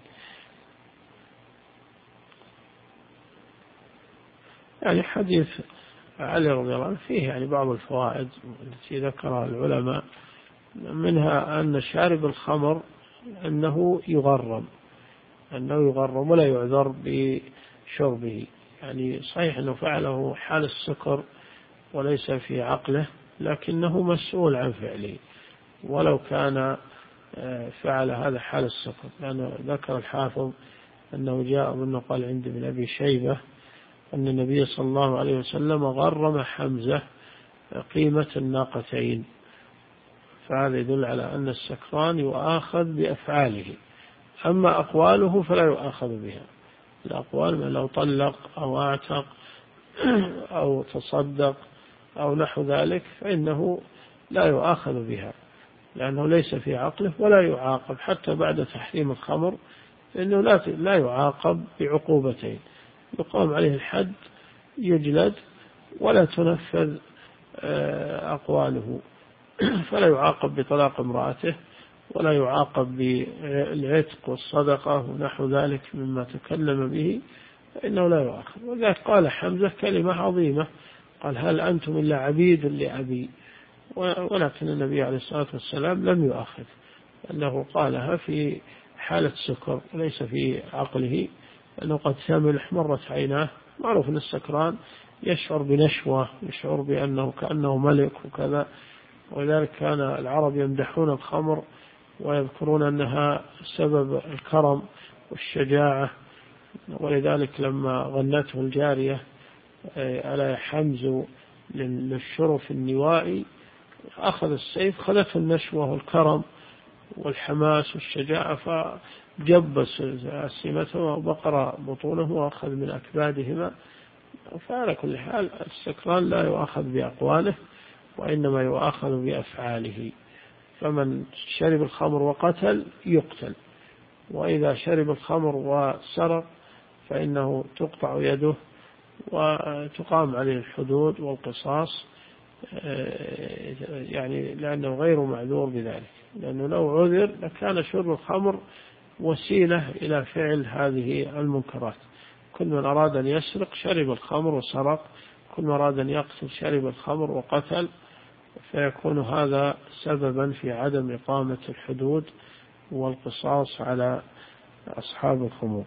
يعني حديث علي رضي الله عنه فيه يعني بعض الفوائد التي ذكرها العلماء، منها أن شارب الخمر أنه يغرم أنه يغرم ولا يعذر بشربه. يعني صحيح أنه فعله حال السكر وليس في عقله، لكنه مسؤول عن فعله ولو كان فعل هذا حال السكر، لأنه ذكر الحافظ أنه جاء أظن قال عند ابن أبي شيبة أن النبي صلى الله عليه وسلم غرم حمزة قيمة الناقتين. فهذا يدل على أن السكران يؤاخذ بأفعاله، أما أقواله فلا يؤاخذ بها. الأقوال من لو طلق أو أعتق أو تصدق أو نحو ذلك فإنه لا يؤاخذ بها، لأنه ليس في عقله ولا يعاقب حتى بعد تحريم الخمر، فإنه لا يعاقب بعقوبتين: يقام عليه الحد، يجلد، ولا تنفذ أقواله، فلا يعاقب بطلاق امرأته، ولا يعاقب بالعتق والصدقة ونحو ذلك مما تكلم به، فإنه لا يؤاخذ. وذلك قال حمزة كلمة عظيمة، قال: هل أنتم إلا عبيد لأبي؟ ولكن النبي عليه الصلاة والسلام لم يؤاخذ، أنه قالها في حالة سكر وليس في عقله، أنه قد سملح مرت عيناه. معروف أن السكران يشعر بنشوة، يشعر بأنه كأنه ملك وكذا، ولذلك كان العرب يمدحون الخمر ويذكرون أنها سبب الكرم والشجاعة. ولذلك لما غنته الجارية على حمز للشرف النوائي، أخذ السيف، خذته النشوة والكرم والحماس والشجاعة، فجبس أسمتهما وبقر بطونه وأخذ من أكبادهما. فعلى كل حال السكران لا يؤاخذ بأقواله، وإنما يؤاخذ بأفعاله. فمن شرب الخمر وقتل يقتل، وإذا شرب الخمر وسرق فإنه تقطع يده وتقام عليه الحدود والقصاص، يعني لأنه غير معذور بذلك، لأنه لو عذر لكان شرب الخمر وسيلة إلى فعل هذه المنكرات. كل من أراد أن يسرق شرب الخمر وسرق، كل من أراد أن يقتل شرب الخمر وقتل، فيكون هذا سببا في عدم إقامة الحدود والقصاص على أصحاب الخمور.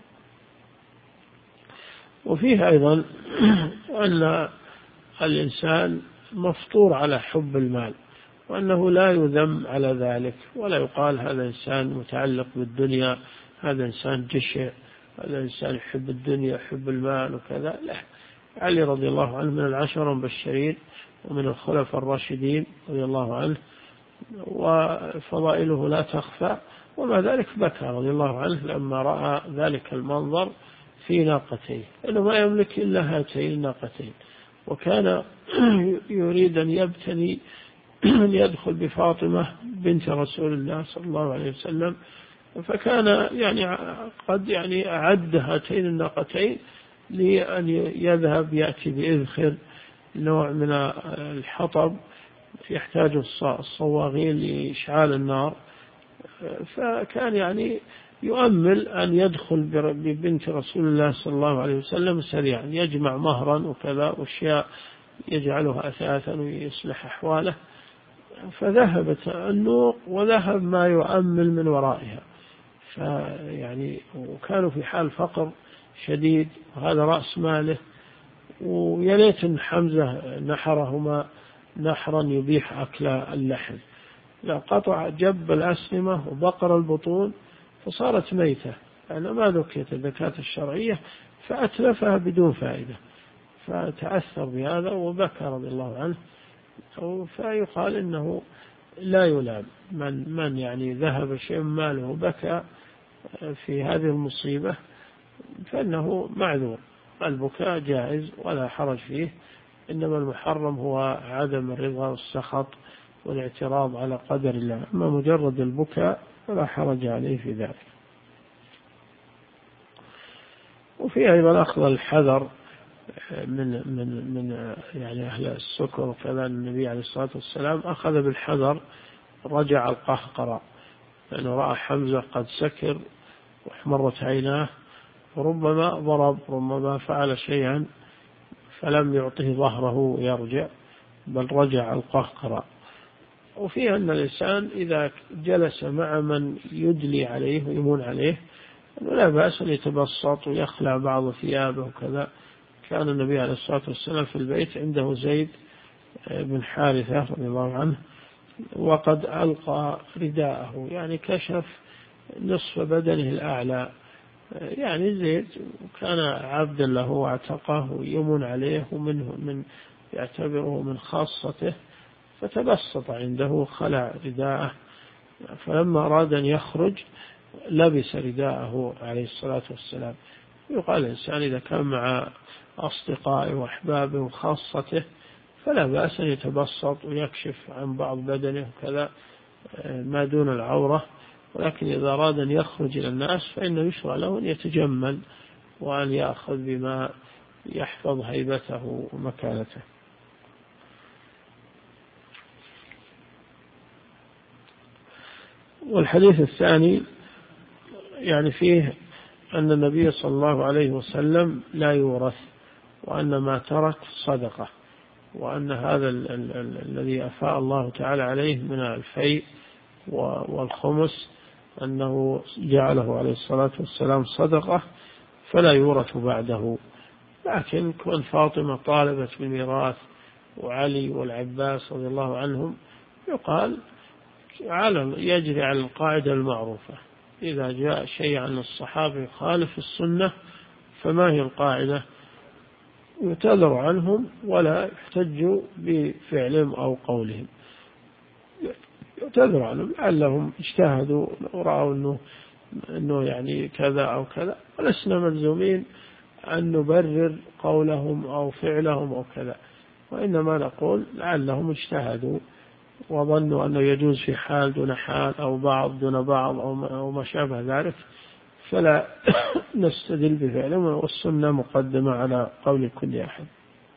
وفيه أيضا أن الإنسان مفطور على حب المال، وأنه لا يذم على ذلك، ولا يقال هذا إنسان متعلق بالدنيا، هذا إنسان جشع، هذا الإنسان يحب الدنيا يحب المال وكذا. لا، علي رضي الله عنه من العشر المبشرين ومن الخلفاء الراشدين رضي الله عنه، وفضائله لا تخفى، ومع ذلك بكى رضي الله عنه لما رأى ذلك المنظر في ناقتين، إنه ما يملك إلا هاتين الناقتين، وكان يريد أن يبتني أن يدخل بفاطمة بنت رسول الله صلى الله عليه وسلم، فكان يعني قد يعني أعد هاتين الناقتين لأن يذهب يأتي بإذخر نوع من الحطب يحتاج الصواغين لإشعال النار، فكان يعني يؤمل أن يدخل ببنت رسول الله صلى الله عليه وسلم سريعا، يجمع مهرا وكذا وأشياء يجعلها أثاثا ويصلح أحواله. فذهبت النوق وذهب ما يؤمل من ورائها، فيعني وكانوا في حال فقر شديد وهذا رأس ماله، ويليت أن حمزة نحرهما نحرا يبيح أكل اللحم، لا قطع جب الأسنمة وبقر البطون فصارت ميتة، لأن ما ذكيت الذكاة الشرعية فأتلفها بدون فائدة، فتأثر بهذا وبكى رضي الله عنه. فيقال إنه لا يلام من من يعني ذهب شيء ماله وبكى في هذه المصيبة، فإنه معذور، البكاء جائز ولا حرج فيه، إنما المحرم هو عدم الرضا والسخط والاعتراض على قدر الله، أما مجرد البكاء فلا حرج عليه في ذلك. وفي أيضا أخذ الحذر من من من يعني أهل السكر وكذا، النبي عليه الصلاة والسلام أخذ بالحذر رجع القهقرة، لأنه رأى حمزة قد سكر واحمرت عيناه، وربما ضرب ربما فعل شيئا فلم يعطه ظهره يرجع، بل رجع القهقرة. وفيه أن الإنسان إذا جلس مع من يدلي عليه ويمون عليه لا بأس أن يتبسط ويخلع بعض ثيابه وكذا. كان النبي عليه الصلاة والسلام في البيت عنده زيد بن حارثة رضي الله عنه، وقد ألقى رداءه يعني كشف نصف بدنه الأعلى، يعني زيد كان عبدا له واعتقه ويمن عليه ومنه من يعتبره من خاصته، فتبسط عنده خلع رداءه، فلما أراد أن يخرج لبس رداءه عليه الصلاة والسلام. يقال الإنسان إذا كان مع أصدقائه وأحبابه وخاصته فلا بأس أن يتبسط ويكشف عن بعض بدنه وكذا ما دون العورة، ولكن إذا أراد أن يخرج إلى الناس فإنه يشرع له أن يتجمل وأن يأخذ بما يحفظ هيبته ومكانته. والحديث الثاني يعني فيه أن النبي صلى الله عليه وسلم لا يورث، وأن ما ترك صدقة، وأن هذا ال ال ال الذي أفاء الله تعالى عليه من الفيء والخمس أنه جعله عليه الصلاة والسلام صدقة فلا يورث بعده. لكن كون فاطمة طالبت بالميراث وعلي والعباس رضي الله عنهم يقال على يجري على القاعدة المعروفة، إذا جاء شيء عن الصحابة يخالف السنة فما هي القاعدة؟ يعتذر عنهم ولا يحتج بفعلهم أو قولهم، يعتذر عنهم لعلهم اجتهدوا ورأوا أنه, أنه يعني كذا أو كذا، ولسنا ملزومين أن نبرر قولهم أو فعلهم أو كذا، وإنما نقول لعلهم اجتهدوا وظنوا أنه يجوز في حال دون حال أو بعض دون بعض أو ما شابه ذلك، فلا نستدل بفعلهم، والسنة مقدمة على قول كل أحد.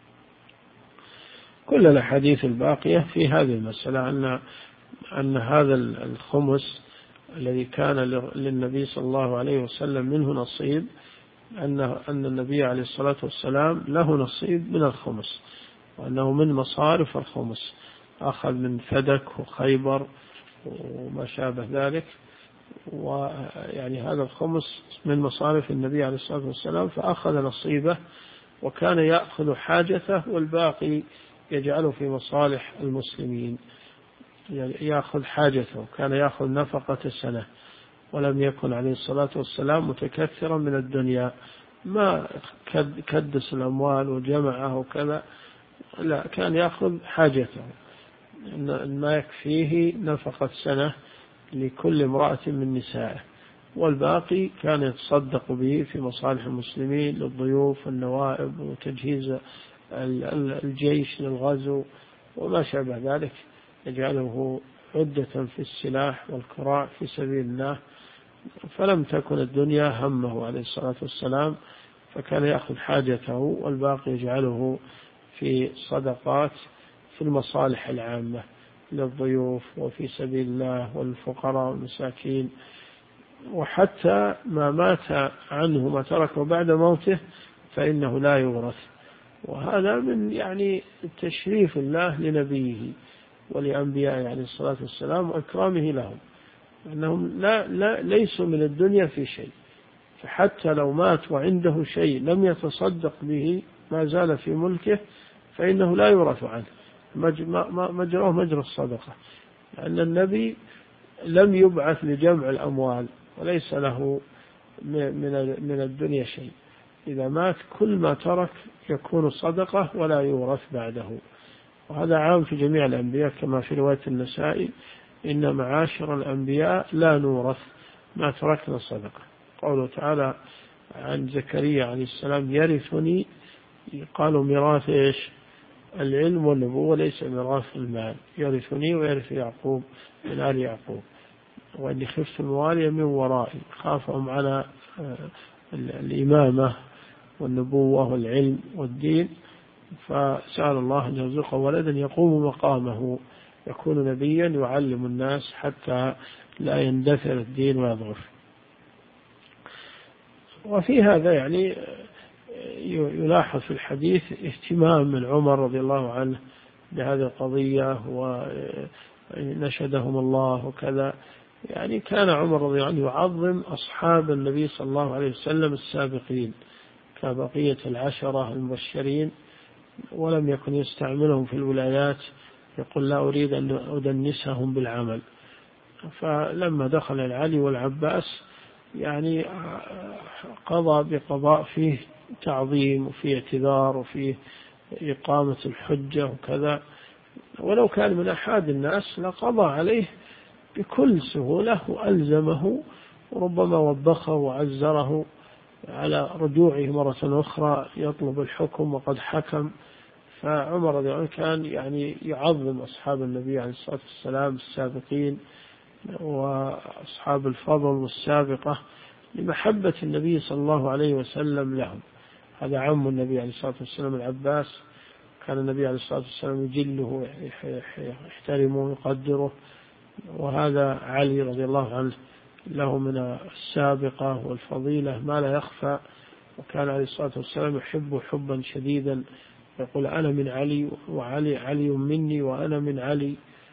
كل الأحاديث الباقية في هذه المسألة أن أن هذا الخمس الذي كان للنبي صلى الله عليه وسلم منه نصيب، أن أن النبي عليه الصلاة والسلام له نصيب من الخمس، وأنه من مصارف الخمس، أخذ من فدك وخيبر وما شابه ذلك، ويعني هذا الخمس من مصارف النبي عليه الصلاة والسلام، فأخذ نصيبه وكان يأخذ حاجته والباقي يجعله في مصالح المسلمين، يعني يأخذ حاجته، كان يأخذ نفقة السنة ولم يكن عليه الصلاة والسلام متكثرا من الدنيا، ما كدس الأموال وجمعه وكذا، لا، كان يأخذ حاجته ما يكفيه نفقة سنة لكل امرأة من نسائه، والباقي كان يتصدق به في مصالح المسلمين للضيوف والنوائب وتجهيز الجيش للغزو وما شابه ذلك، يجعله عدة في السلاح والكراع في سبيل الله. فلم تكن الدنيا همه عليه الصلاة والسلام، فكان يأخذ حاجته والباقي يجعله في صدقات في المصالح العامة للضيوف وفي سبيل الله والفقراء والمساكين. وحتى ما مات عنه ما تركه بعد موته فإنه لا يورث، وهذا من يعني تشريف الله لنبيه ولأنبيائه عليه الصلاة والسلام وإكرامه لهم، أنهم لا لا ليسوا من الدنيا في شيء، فحتى لو مات وعنده شيء لم يتصدق به ما زال في ملكه فإنه لا يورث عنه، مجراه مجرى الصدقة، لأن النبي لم يبعث لجمع الأموال وليس له من الدنيا شيء، إذا مات كل ما ترك يكون صدقة ولا يورث بعده. وهذا عام في جميع الأنبياء كما في رواية النسائي: إن معاشر الأنبياء لا نورث ما تركنا صدقة. قوله تعالى عن زكريا عليه السلام: يرثني، قالوا ميراث إيش؟ العلم والنبوة، ليس ميراث المال. يرثني ويرث يعقوب من آل يعقوب، وإني خفت الموالي من ورائي، خافهم على الإمامة والنبوة والعلم والدين، فسأل الله أن يرزقه ولدا يقوم مقامه، يكون نبيا يعلم الناس حتى لا يندثر الدين ويضعف. وفي هذا يعني يلاحظ في الحديث اهتمام من عمر رضي الله عنه بهذه القضية ونشدهم الله وكذا، يعني كان عمر رضي الله عنه يعظم أصحاب النبي صلى الله عليه وسلم السابقين كبقية العشرة المبشرين، ولم يكن يستعملهم في الولايات، يقول لا أريد أن أدنسهم بالعمل. فلما دخل العلي والعباس يعني قضى بقضاء فيه تعظيم وفيه اعتذار وفيه إقامة الحجة وكذا، ولو كان من أحد الناس لقضى عليه بكل سهولة وألزمه، وربما وبخه وعزره على رجوعه مرة أخرى يطلب الحكم وقد حكم. فعمر رضي الله عنه كان يعني يعظم أصحاب النبي عليه الصلاة والسلام السابقين وأصحاب الفضل والسابقة لمحبة النبي صلى الله عليه وسلم لهم. هذا عم النبي عليه الصلاة والسلام العباس، كان النبي عليه الصلاة والسلام يجله يحترمه ويقدره. وهذا علي رضي الله عنه له من السابقة والفضيلة ما لا يخفى، وكان عليه الصلاة والسلام يحب حبا شديدا، يقول أنا من علي وعلي علي مني وأنا من علي.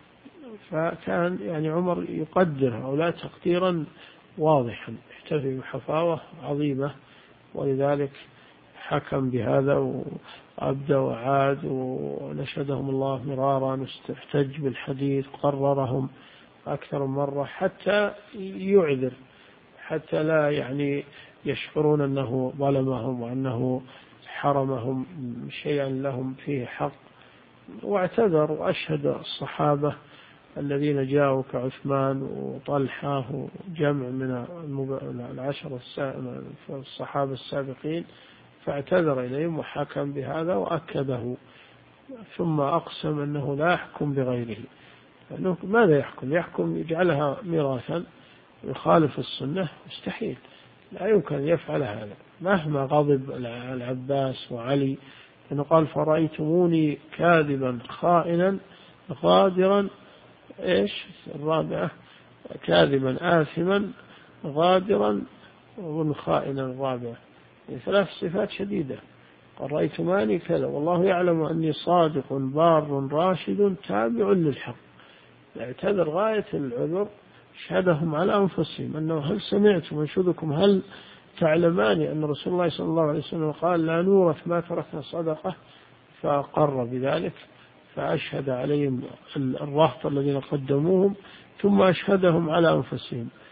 فكان يعني عمر يقدر هؤلاء تقديرا واضحا، يحتفي بحفاوة عظيمة، ولذلك حكم بهذا وأبدى وعاد ونشدهم الله مرارا واستحتج بالحديث، قررهم أكثر من مرة حتى يعذر، حتى لا يعني يشعرون أنه ظلمهم وأنه حرمهم شيئا لهم فيه حق. واعتذر وأشهد الصحابة الذين جاءوا كعثمان وطلحة وجمع من العشر الصحابة السابقين، فاعتذر إليهم وحكم بهذا وأكده، ثم أقسم أنه لا يحكم بغيره. لأنه ماذا يحكم؟ يحكم يجعلها ميراثا ويخالف السنة؟ مستحيل، لا يمكن أن يفعل هذا مهما غضب العباس وعلي، لأنه قال فرأيتموني كاذبا خائنا غادرا، إيش الرابعة؟ كاذبا آثما غادرا وخائنا الرابعة، يعني ثلاث صفات شديدة. قال رأيتماني كذا والله يعلم أني صادق بار راشد تابع للحق. اعتذر غاية العذر، شهدهم على أنفسهم أنه هل سمعتم أنشدكم هل تعلمان أن رسول الله صلى الله عليه وسلم قال لا نورث ما تركنا صدقة؟ فأقر بذلك، فأشهد عليهم الرهط الذين قدموهم، ثم أشهدهم على أنفسهم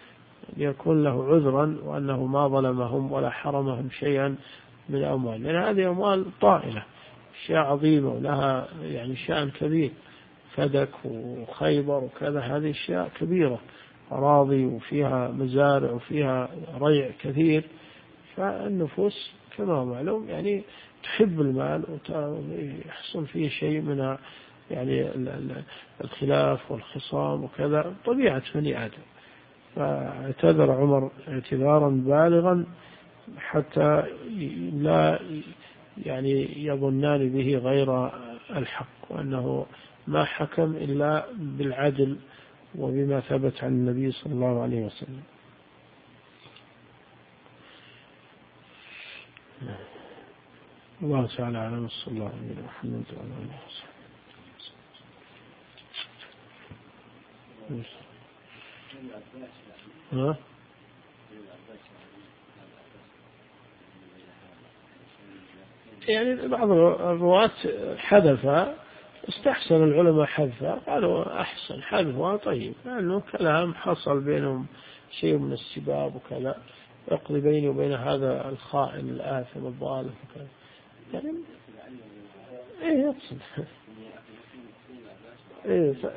ليكون له عذرا وأنه ما ظلمهم ولا حرمهم شيئا من أموال، لأن هذه أموال طائلة أشياء عظيمة ولها يعني شأن كبير، فدك وخيبر وكذا، هذه أشياء كبيرة، أراضي وفيها مزارع وفيها ريع كثير. فالنفوس كما معلوم يعني تحب المال ويحصل فيه شيء من يعني الخلاف والخصام وكذا، طبيعة بني آدم. فاعتذر عمر اعتذارا بالغا حتى لا يعني يظنان به غير الحق، وأنه ما حكم إلا بالعدل وبما ثبت عن النبي صلى الله عليه وسلم. الله تعالى أعلم، صلى الله عليه محمد وعلى آله وصحبه. ها؟ يعني بعض الرواة حذفها، استحسن العلماء حذفها، قالوا أحسن حذفها طيب، لأنه كلام حصل بينهم شيء من السباب وكذا، يقضي بيني وبين هذا الخائن الآثم الظالم وكذا يعني. إيه يقصد إيه ف...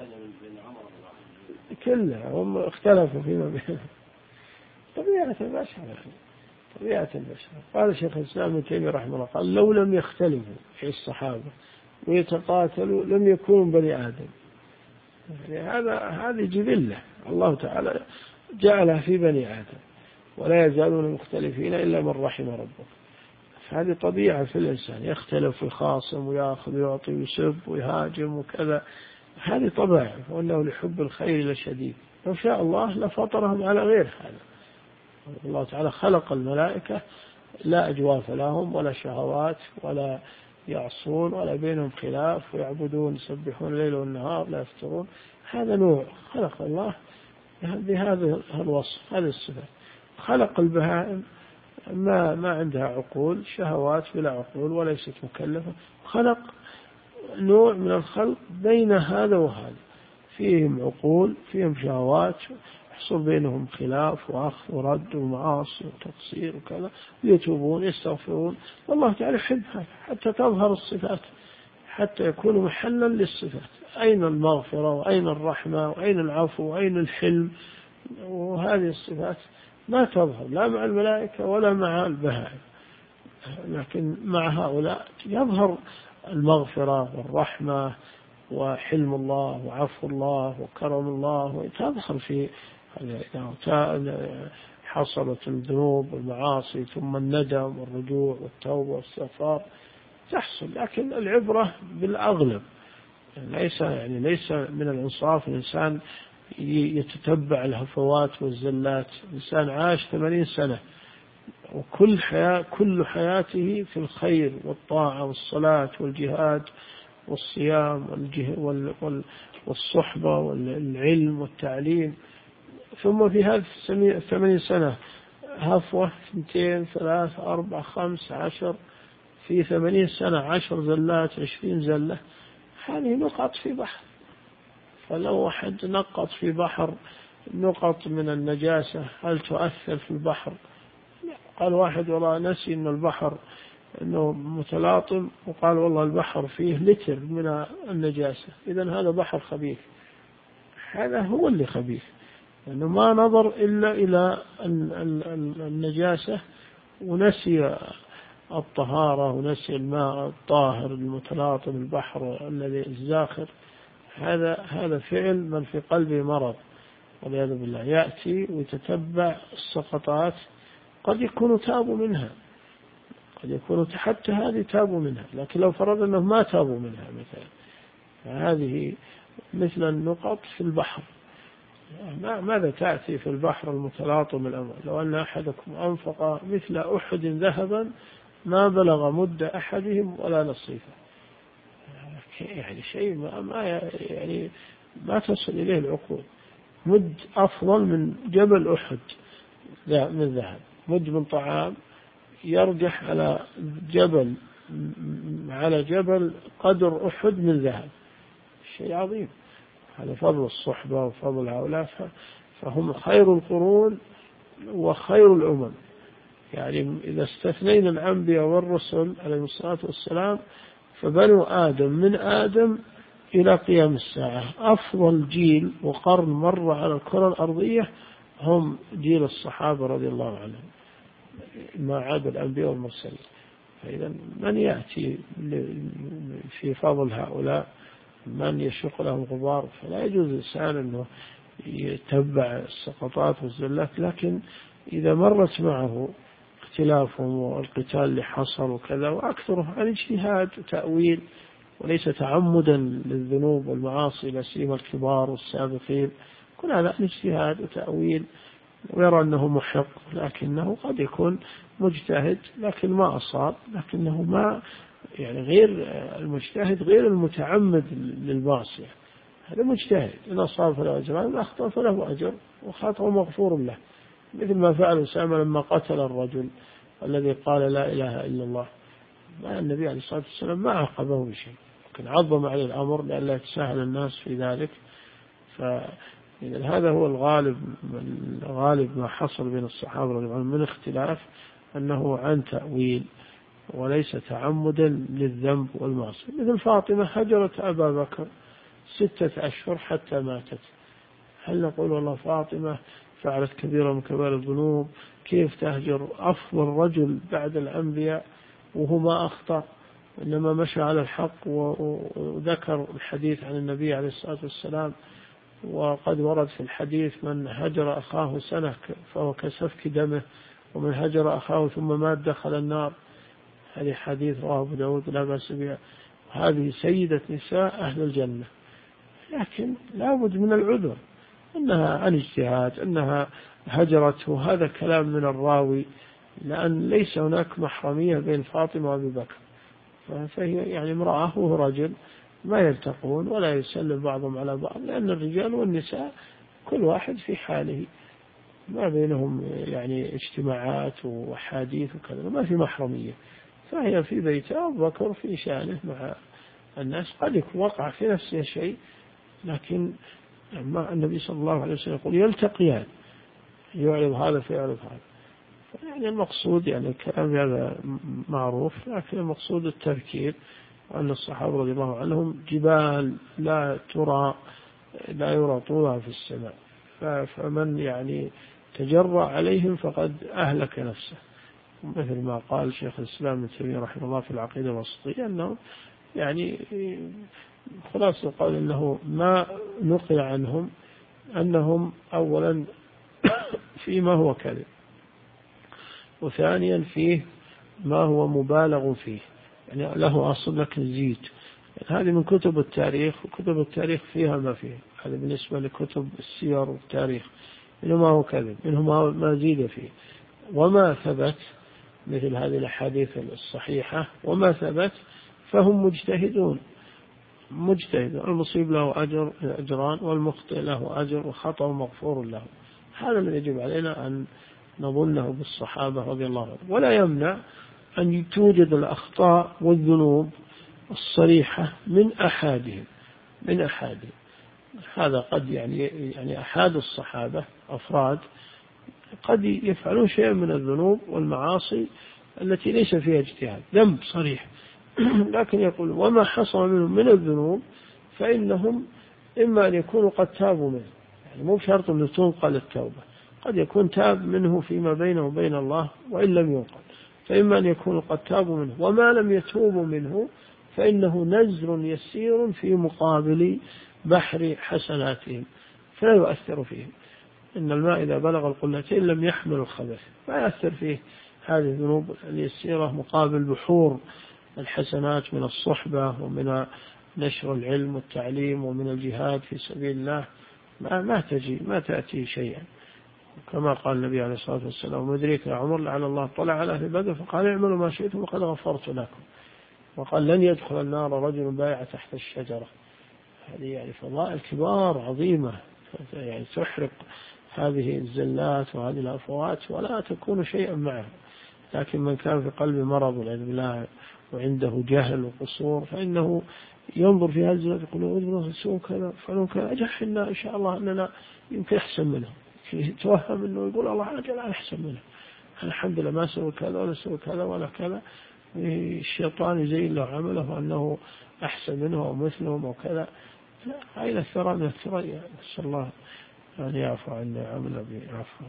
كلها هم اختلفوا فيما بينهم، طبيعة البشر طبيعة البشر. قال شيخ الإسلام ابن تيمية رحمه الله قال لو لم يختلفوا في الصحابة ويتقاتلوا لم يكونوا بني آدم. يعني هذا هذه جبلة الله تعالى جعلها في بني آدم، ولا يزالون مختلفين إلا من رحم ربك. هذه طبيعة في الإنسان، يختلف ويخاصم ويأخذ ويعطي ويسب ويهاجم وكذا، هذه طبيعة، وأنه لحب الخير لشديد. لو شاء الله لفطرهم على غير هذا. الله تعالى خلق الملائكة لا أجواف لهم ولا شهوات ولا يعصون ولا بينهم خلاف، ويعبدون يسبحون الليل والنهار لا يفترون. هذا نوع خلق الله بهذا الوصف، هذه الصفة. خلق البهائم ما ما عندها عقول، شهوات بلا عقول وليست مكلفة. خلق نوع من الخلق بين هذا وهذا، فيهم عقول فيهم شهوات، يحصل بينهم خلاف وأخذ ورد ومعاصي وتقصير وكذا، ويتوبون يستغفرون. والله تعالى يحب هذا حتى تظهر الصفات، حتى يكون محلا للصفات. أين المغفرة وأين الرحمة وأين العفو وأين الحلم؟ وهذه الصفات ما تظهر لا مع الملائكة ولا مع البهائم، لكن مع هؤلاء يظهر المغفرة والرحمة وحلم الله وعفو الله وكرم الله، وتظهر في حصلت الذنوب والمعاصي ثم الندم والرجوع والتوبة والاستغفار تحصل. لكن العبرة بالأغلب، ليس يعني ليس من الإنصاف الإنسان يتتبع الهفوات والزلات. الإنسان عاش ثمانين سنة وكل حياة كل حياته في الخير والطاعة والصلاة والجهاد والصيام والصحبة والعلم والتعليم، ثم في هذه الثمانين سنة هفوة اثنتين ثلاث أربع خمس عشر، في ثمانين سنة عشر زلات عشرين زلة، هذه نقط في بحر. فلو واحد نقط في بحر نقط من النجاسة هل تؤثر في البحر؟ قال واحد والله نسي أن البحر أنه متلاطم، وقال والله البحر فيه لتر من النجاسة، إذن هذا بحر خبيث. هذا هو اللي خبيث، لأنه ما نظر إلا إلى النجاسة ونسي الطهارة ونسي الماء الطاهر المتلاطم البحر الذي الزاخر. هذا هذا فعل من في قلبه مرض والعياذ بالله، يأتي ويتتبع السقطات، قد يكونوا تابوا منها، قد يكونوا حتى هذه تابوا منها، لكن لو فرض أنه ما تابوا منها مثلا، فهذه مثل النقط في البحر. ماذا تأتي في البحر المتلاطم الأمر؟ لو أن أحدكم أنفق مثل أحد ذهبا ما بلغ مد أحدهم ولا نصيفه. يعني شيء ما, ما يعني ما تصل إليه العقول. مد أفضل من جبل أحد من ذهب، مد من طعام يرجح على جبل على جبل قدر أحد من ذهب، شيء عظيم. هذا فضل الصحبة وفضل هؤلاء. فهم خير القرون وخير الأمم. يعني إذا استثنينا الأنبياء والرسل عليهم الصلاة والسلام فبنو آدم من آدم إلى قيام الساعة أفضل جيل وقرن مر على الكرة الأرضية هم جيل الصحابة رضي الله عنهم ما عدا الأنبياء والمرسلين. فإذا من يأتي في فضل هؤلاء من يشق لهم غبار فلا يجوز الإنسان أنه يتبع السقطات والزلات، لكن إذا مرت معه اختلافهم والقتال اللي حصل وكذا وأكثره عن اجتهاد وتأويل وليس تعمدا للذنوب والمعاصي لا سيما الكبار والسابقين، كل هذا عن اجتهاد وتأويل ويرى أنه محق، لكنه قد يكون مجتهد لكن ما أصاب، لكنه ما يعني غير المجتهد غير المتعمد للمعصية، هذا مجتهد إن أصاب فله أجران وإن أخطأ فله أجر وخطأه مغفور له، مثل ما فعل أسامة لما قتل الرجل الذي قال لا إله إلا الله، ما النبي عليه الصلاة والسلام ما عاقبه بشيء لكن عظم عليه الأمر لئلا يتساهل الناس في ذلك. فهذا هو الغالب غالب ما حصل بين الصحابة رضي الله عنهم من اختلاف أنه عن تأويل وليس تعمدا للذنب والمعصية. مثل فاطمة هجرت أبا بكر ستة أشهر حتى ماتت، هل نقول والله فاطمة فعلت كبيرة من كبار الذنوب كيف تهجر أفضل رجل بعد الأنبياء وهو ما أخطأ إنما مشى على الحق وذكر الحديث عن النبي عليه الصلاة والسلام، وقد ورد في الحديث من هجر أخاه سنة فهو كسفك دمه ومن هجر أخاه ثم مات دخل النار، هذه حديث رواه أبو داود لا بأس بها، هذه سيدة نساء أهل الجنة، لكن لا بد من العذر أنها عن اجتهاد أنها هجرته، هذا كلام من الراوي لأن ليس هناك محرمية بين فاطمة وأبي بكر، فهي يعني امرأة وهو رجل ما يلتقون ولا يسلم بعضهم على بعض، لأن الرجال والنساء كل واحد في حاله ما بينهم يعني اجتماعات وحديث وكذا، ما في محرمية، فهي في بيتها أبو بكر في شأنه مع الناس، قد وقع في نفسه شيء لكن ما النبي صلى الله عليه وسلم يقول يلتقيان يعرض هذا فيعرض هذا، يعني المقصود يعني الكلام هذا معروف، لكن المقصود التذكير أن الصحابة رضي الله عنهم جبال لا ترى لا يرى طولها في السماء، فمن يعني تجرأ عليهم فقد أهلك نفسه، مثل ما قال شيخ الإسلام ابن تيمية رحمه الله في العقيدة الوسطية أنه يعني خلاص قال أنه ما نقل عنهم أنهم أولا فيما هو كذب، وثانيا فيه ما هو مبالغ فيه يعني له أصل لكن زيد، يعني هذه من كتب التاريخ وكتب التاريخ فيها ما فيه، هذا بالنسبة لكتب السير والتاريخ منه ما هو كذب منه ما زيد فيه، وما ثبت مثل هذه الأحاديث الصحيحة وما ثبت فهم مجتهدون مجتهد، المصيب له أجر أجران والمخطئ له أجر وخطأ مغفور له، هذا الذي يجب علينا أن نظنه بالصحابة رضي الله عنهم، ولا يمنع أن توجد الأخطاء والذنوب الصريحة من أحادهم من أحادهم هذا قد يعني يعني أحد الصحابة أفراد قد يفعلون شيئا من الذنوب والمعاصي التي ليس فيها اجتهاد ذنب صريح لكن يقول وما حصل منهم من الذنوب فإنهم إما أن يكونوا قد تابوا منه، يعني مو بشرط أن تنقل التوبة، قد يكون تاب منه فيما بينه وبين الله وإن لم ينقل، فإما أن يكونوا قد تابوا منه، وما لم يتوبوا منه فإنه نزر يسير في مقابل بحر حسناتهم فلا يؤثر فيهم، إن الماء إذا بلغ القلتين لم يحمل الخبث، ما يؤثر فيه هذه الذنوب اليسيرة مقابل بحور الحسنات من الصحبة ومن نشر العلم والتعليم ومن الجهاد في سبيل الله، ما ما تجي ما تأتي شيئا، كما قال النبي عليه الصلاة والسلام مدريك يا عمر لعل الله طلع على أهل بدر فقال اعملوا ما شئتم وقد غفرت لكم، وقال لن يدخل النار رجل بايع تحت الشجرة، هذه يعني فضائل كبار عظيمة يعني تحرق هذه الزلات وهذه الأفوات ولا تكون شيئا معه، لكن من كان في قلبه مرض والعياذ بالله وعنده جهل وقصور فإنه ينظر في هذه الزلات يقول أدرنا سوء كذا فعلون كذا أجحنا إن شاء الله أننا يمكن أحسن منهم، يتوهم أنه يقول الله عز وجل أحسن منه، الحمد لله ما سوى كذا ولا سوى كذا ولا كذا، الشيطان يزين له عمله أنه أحسن منه ومثلهم وكذا. أين الثرى من الثريا؟ نسأل الله أن يعفو عنا عمله بعفوك.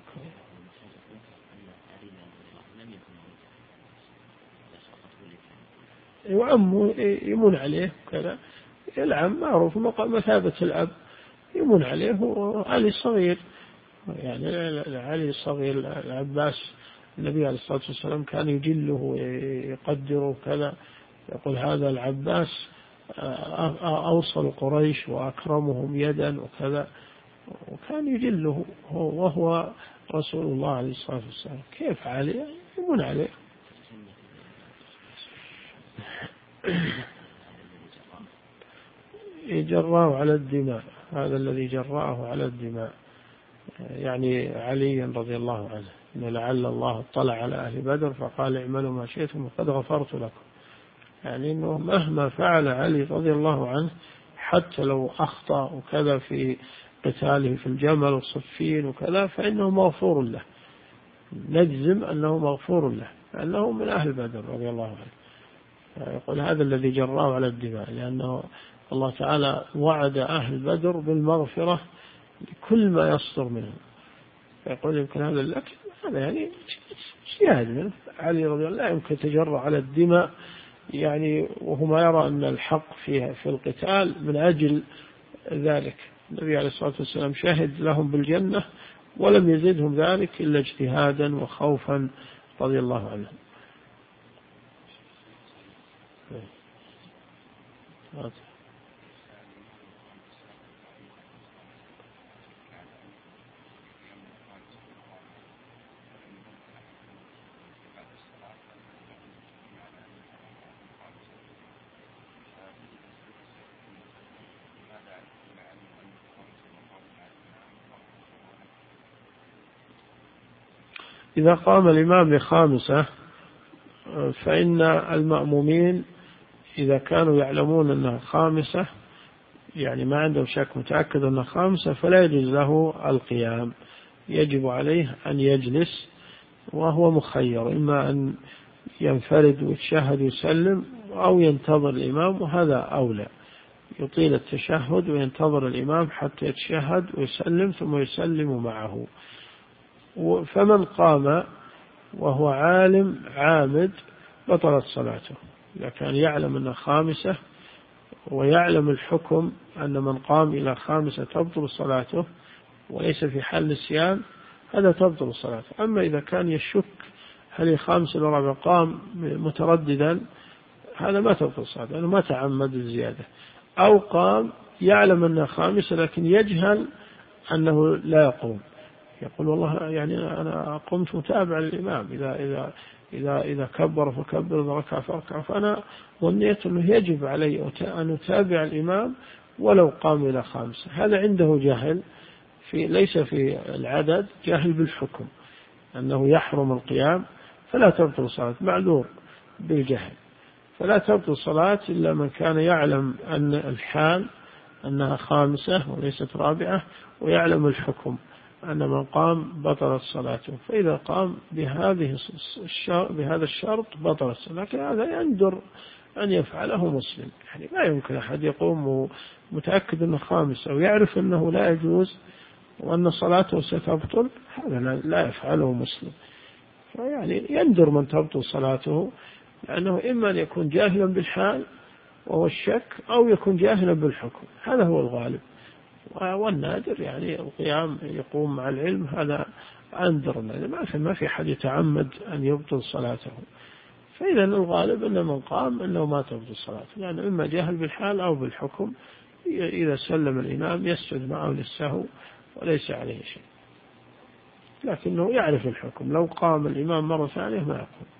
وعمه يمون عليه كذا، العم معروف مثابة الأب يمون عليه، وعلي صغير يعني علي الصغير العباس النبي عليه الصلاة والسلام كان يجله ويقدره كذا، يقول هذا العباس أوصل قريش وأكرمهم يدا وكذا، وكان يجله وهو رسول الله عليه الصلاة والسلام. كيف علي يمون عليه؟ جراه على الدماء، هذا الذي جراه على الدماء يعني علي رضي الله عنه، إن لعل الله اطلع على أهل بدر فقال اعملوا ما شئتم وقد غفرت لكم. يعني إنه مهما فعل علي رضي الله عنه حتى لو أخطأ وكذا في قتاله في الجمل والصفين وكذا فإنه مغفور له، نجزم أنه مغفور له لأنه من أهل بدر رضي الله عنه. يقول هذا الذي جراه على الدماء، لأنه الله تعالى وعد أهل بدر بالمغفرة لكل ما يصدر منهم. يقول يمكن هذا لك، هذا يعني اجتهاد منه علي رضي الله لا يمكن تجرأ على الدماء يعني، وهو ما يرى أن الحق فيها في القتال من أجل ذلك. النبي عليه الصلاة والسلام شهد لهم بالجنة ولم يزدهم ذلك إلا اجتهادا وخوفا رضي الله عنهم. إذا قام الإمام لخامسة فإن المأمومين إذا كانوا يعلمون أنها خامسة يعني ما عندهم شك متأكد أنها خامسة فلا يجوز له القيام، يجب عليه أن يجلس وهو مخير، إما أن ينفرد ويتشهد ويسلم أو ينتظر الإمام، وهذا أولى، يطيل التشهد وينتظر الإمام حتى يتشهد ويسلم ثم يسلم معه. فمن قام وهو عالم عامد بطلت صلاته، إذا كان يعلم أنها خامسة ويعلم الحكم أن من قام إلى خامسة تبطل صلاته وليس في حال نسيان هذا تبطل صلاته. أما إذا كان يشك هل هي خامسة ولا رابعة قام مترددا هذا ما تبطل صلاته لأنه ما تعمد الزيادة، أو قام يعلم أنها خامسة لكن يجهل أنه لا يقوم، يقول والله يعني أنا قمت متابع للإمام، إذا إذا إذا إذا كبر فكبر إذا ركع فركع، فأنا ظنيت أنه يجب علي أن أتابع الإمام ولو قام إلى خامسة. هذا عنده جهل في ليس في العدد، جهل بالحكم أنه يحرم القيام فلا تبطل صلاة، معذور بالجهل، فلا تبطل صلاة إلا من كان يعلم أن الحال أنها خامسة وليست رابعة ويعلم الحكم أن من قام بطلت صلاته. فإذا قام بهذه الشرط بهذا الشرط بطلت صلاته، لكن هذا يندر أن يفعله مسلم، يعني ما يمكن أحد يقوم متأكد أنه خامس أو يعرف أنه لا يجوز وأن صلاته ستبطل، هذا لا يفعله مسلم. فيعني يندر من تبطل صلاته، لأنه إما أن يكون جاهلا بالحال وهو الشك أو يكون جاهلا بالحكم، هذا هو الغالب. والنادر يعني القيام يقوم مع العلم هذا أندر، ما في ما في حد يتعمد أن يبطل صلاته. فإذا الغالب أن من قام أنه ما تبطل صلاته، لأنه يعني إما جاهل بالحال أو بالحكم، إذا سلم الإمام يسجد معه للسهو وليس عليه شيء، لكنه يعرف الحكم، لو قام الإمام مرة ثانية ما يقوم.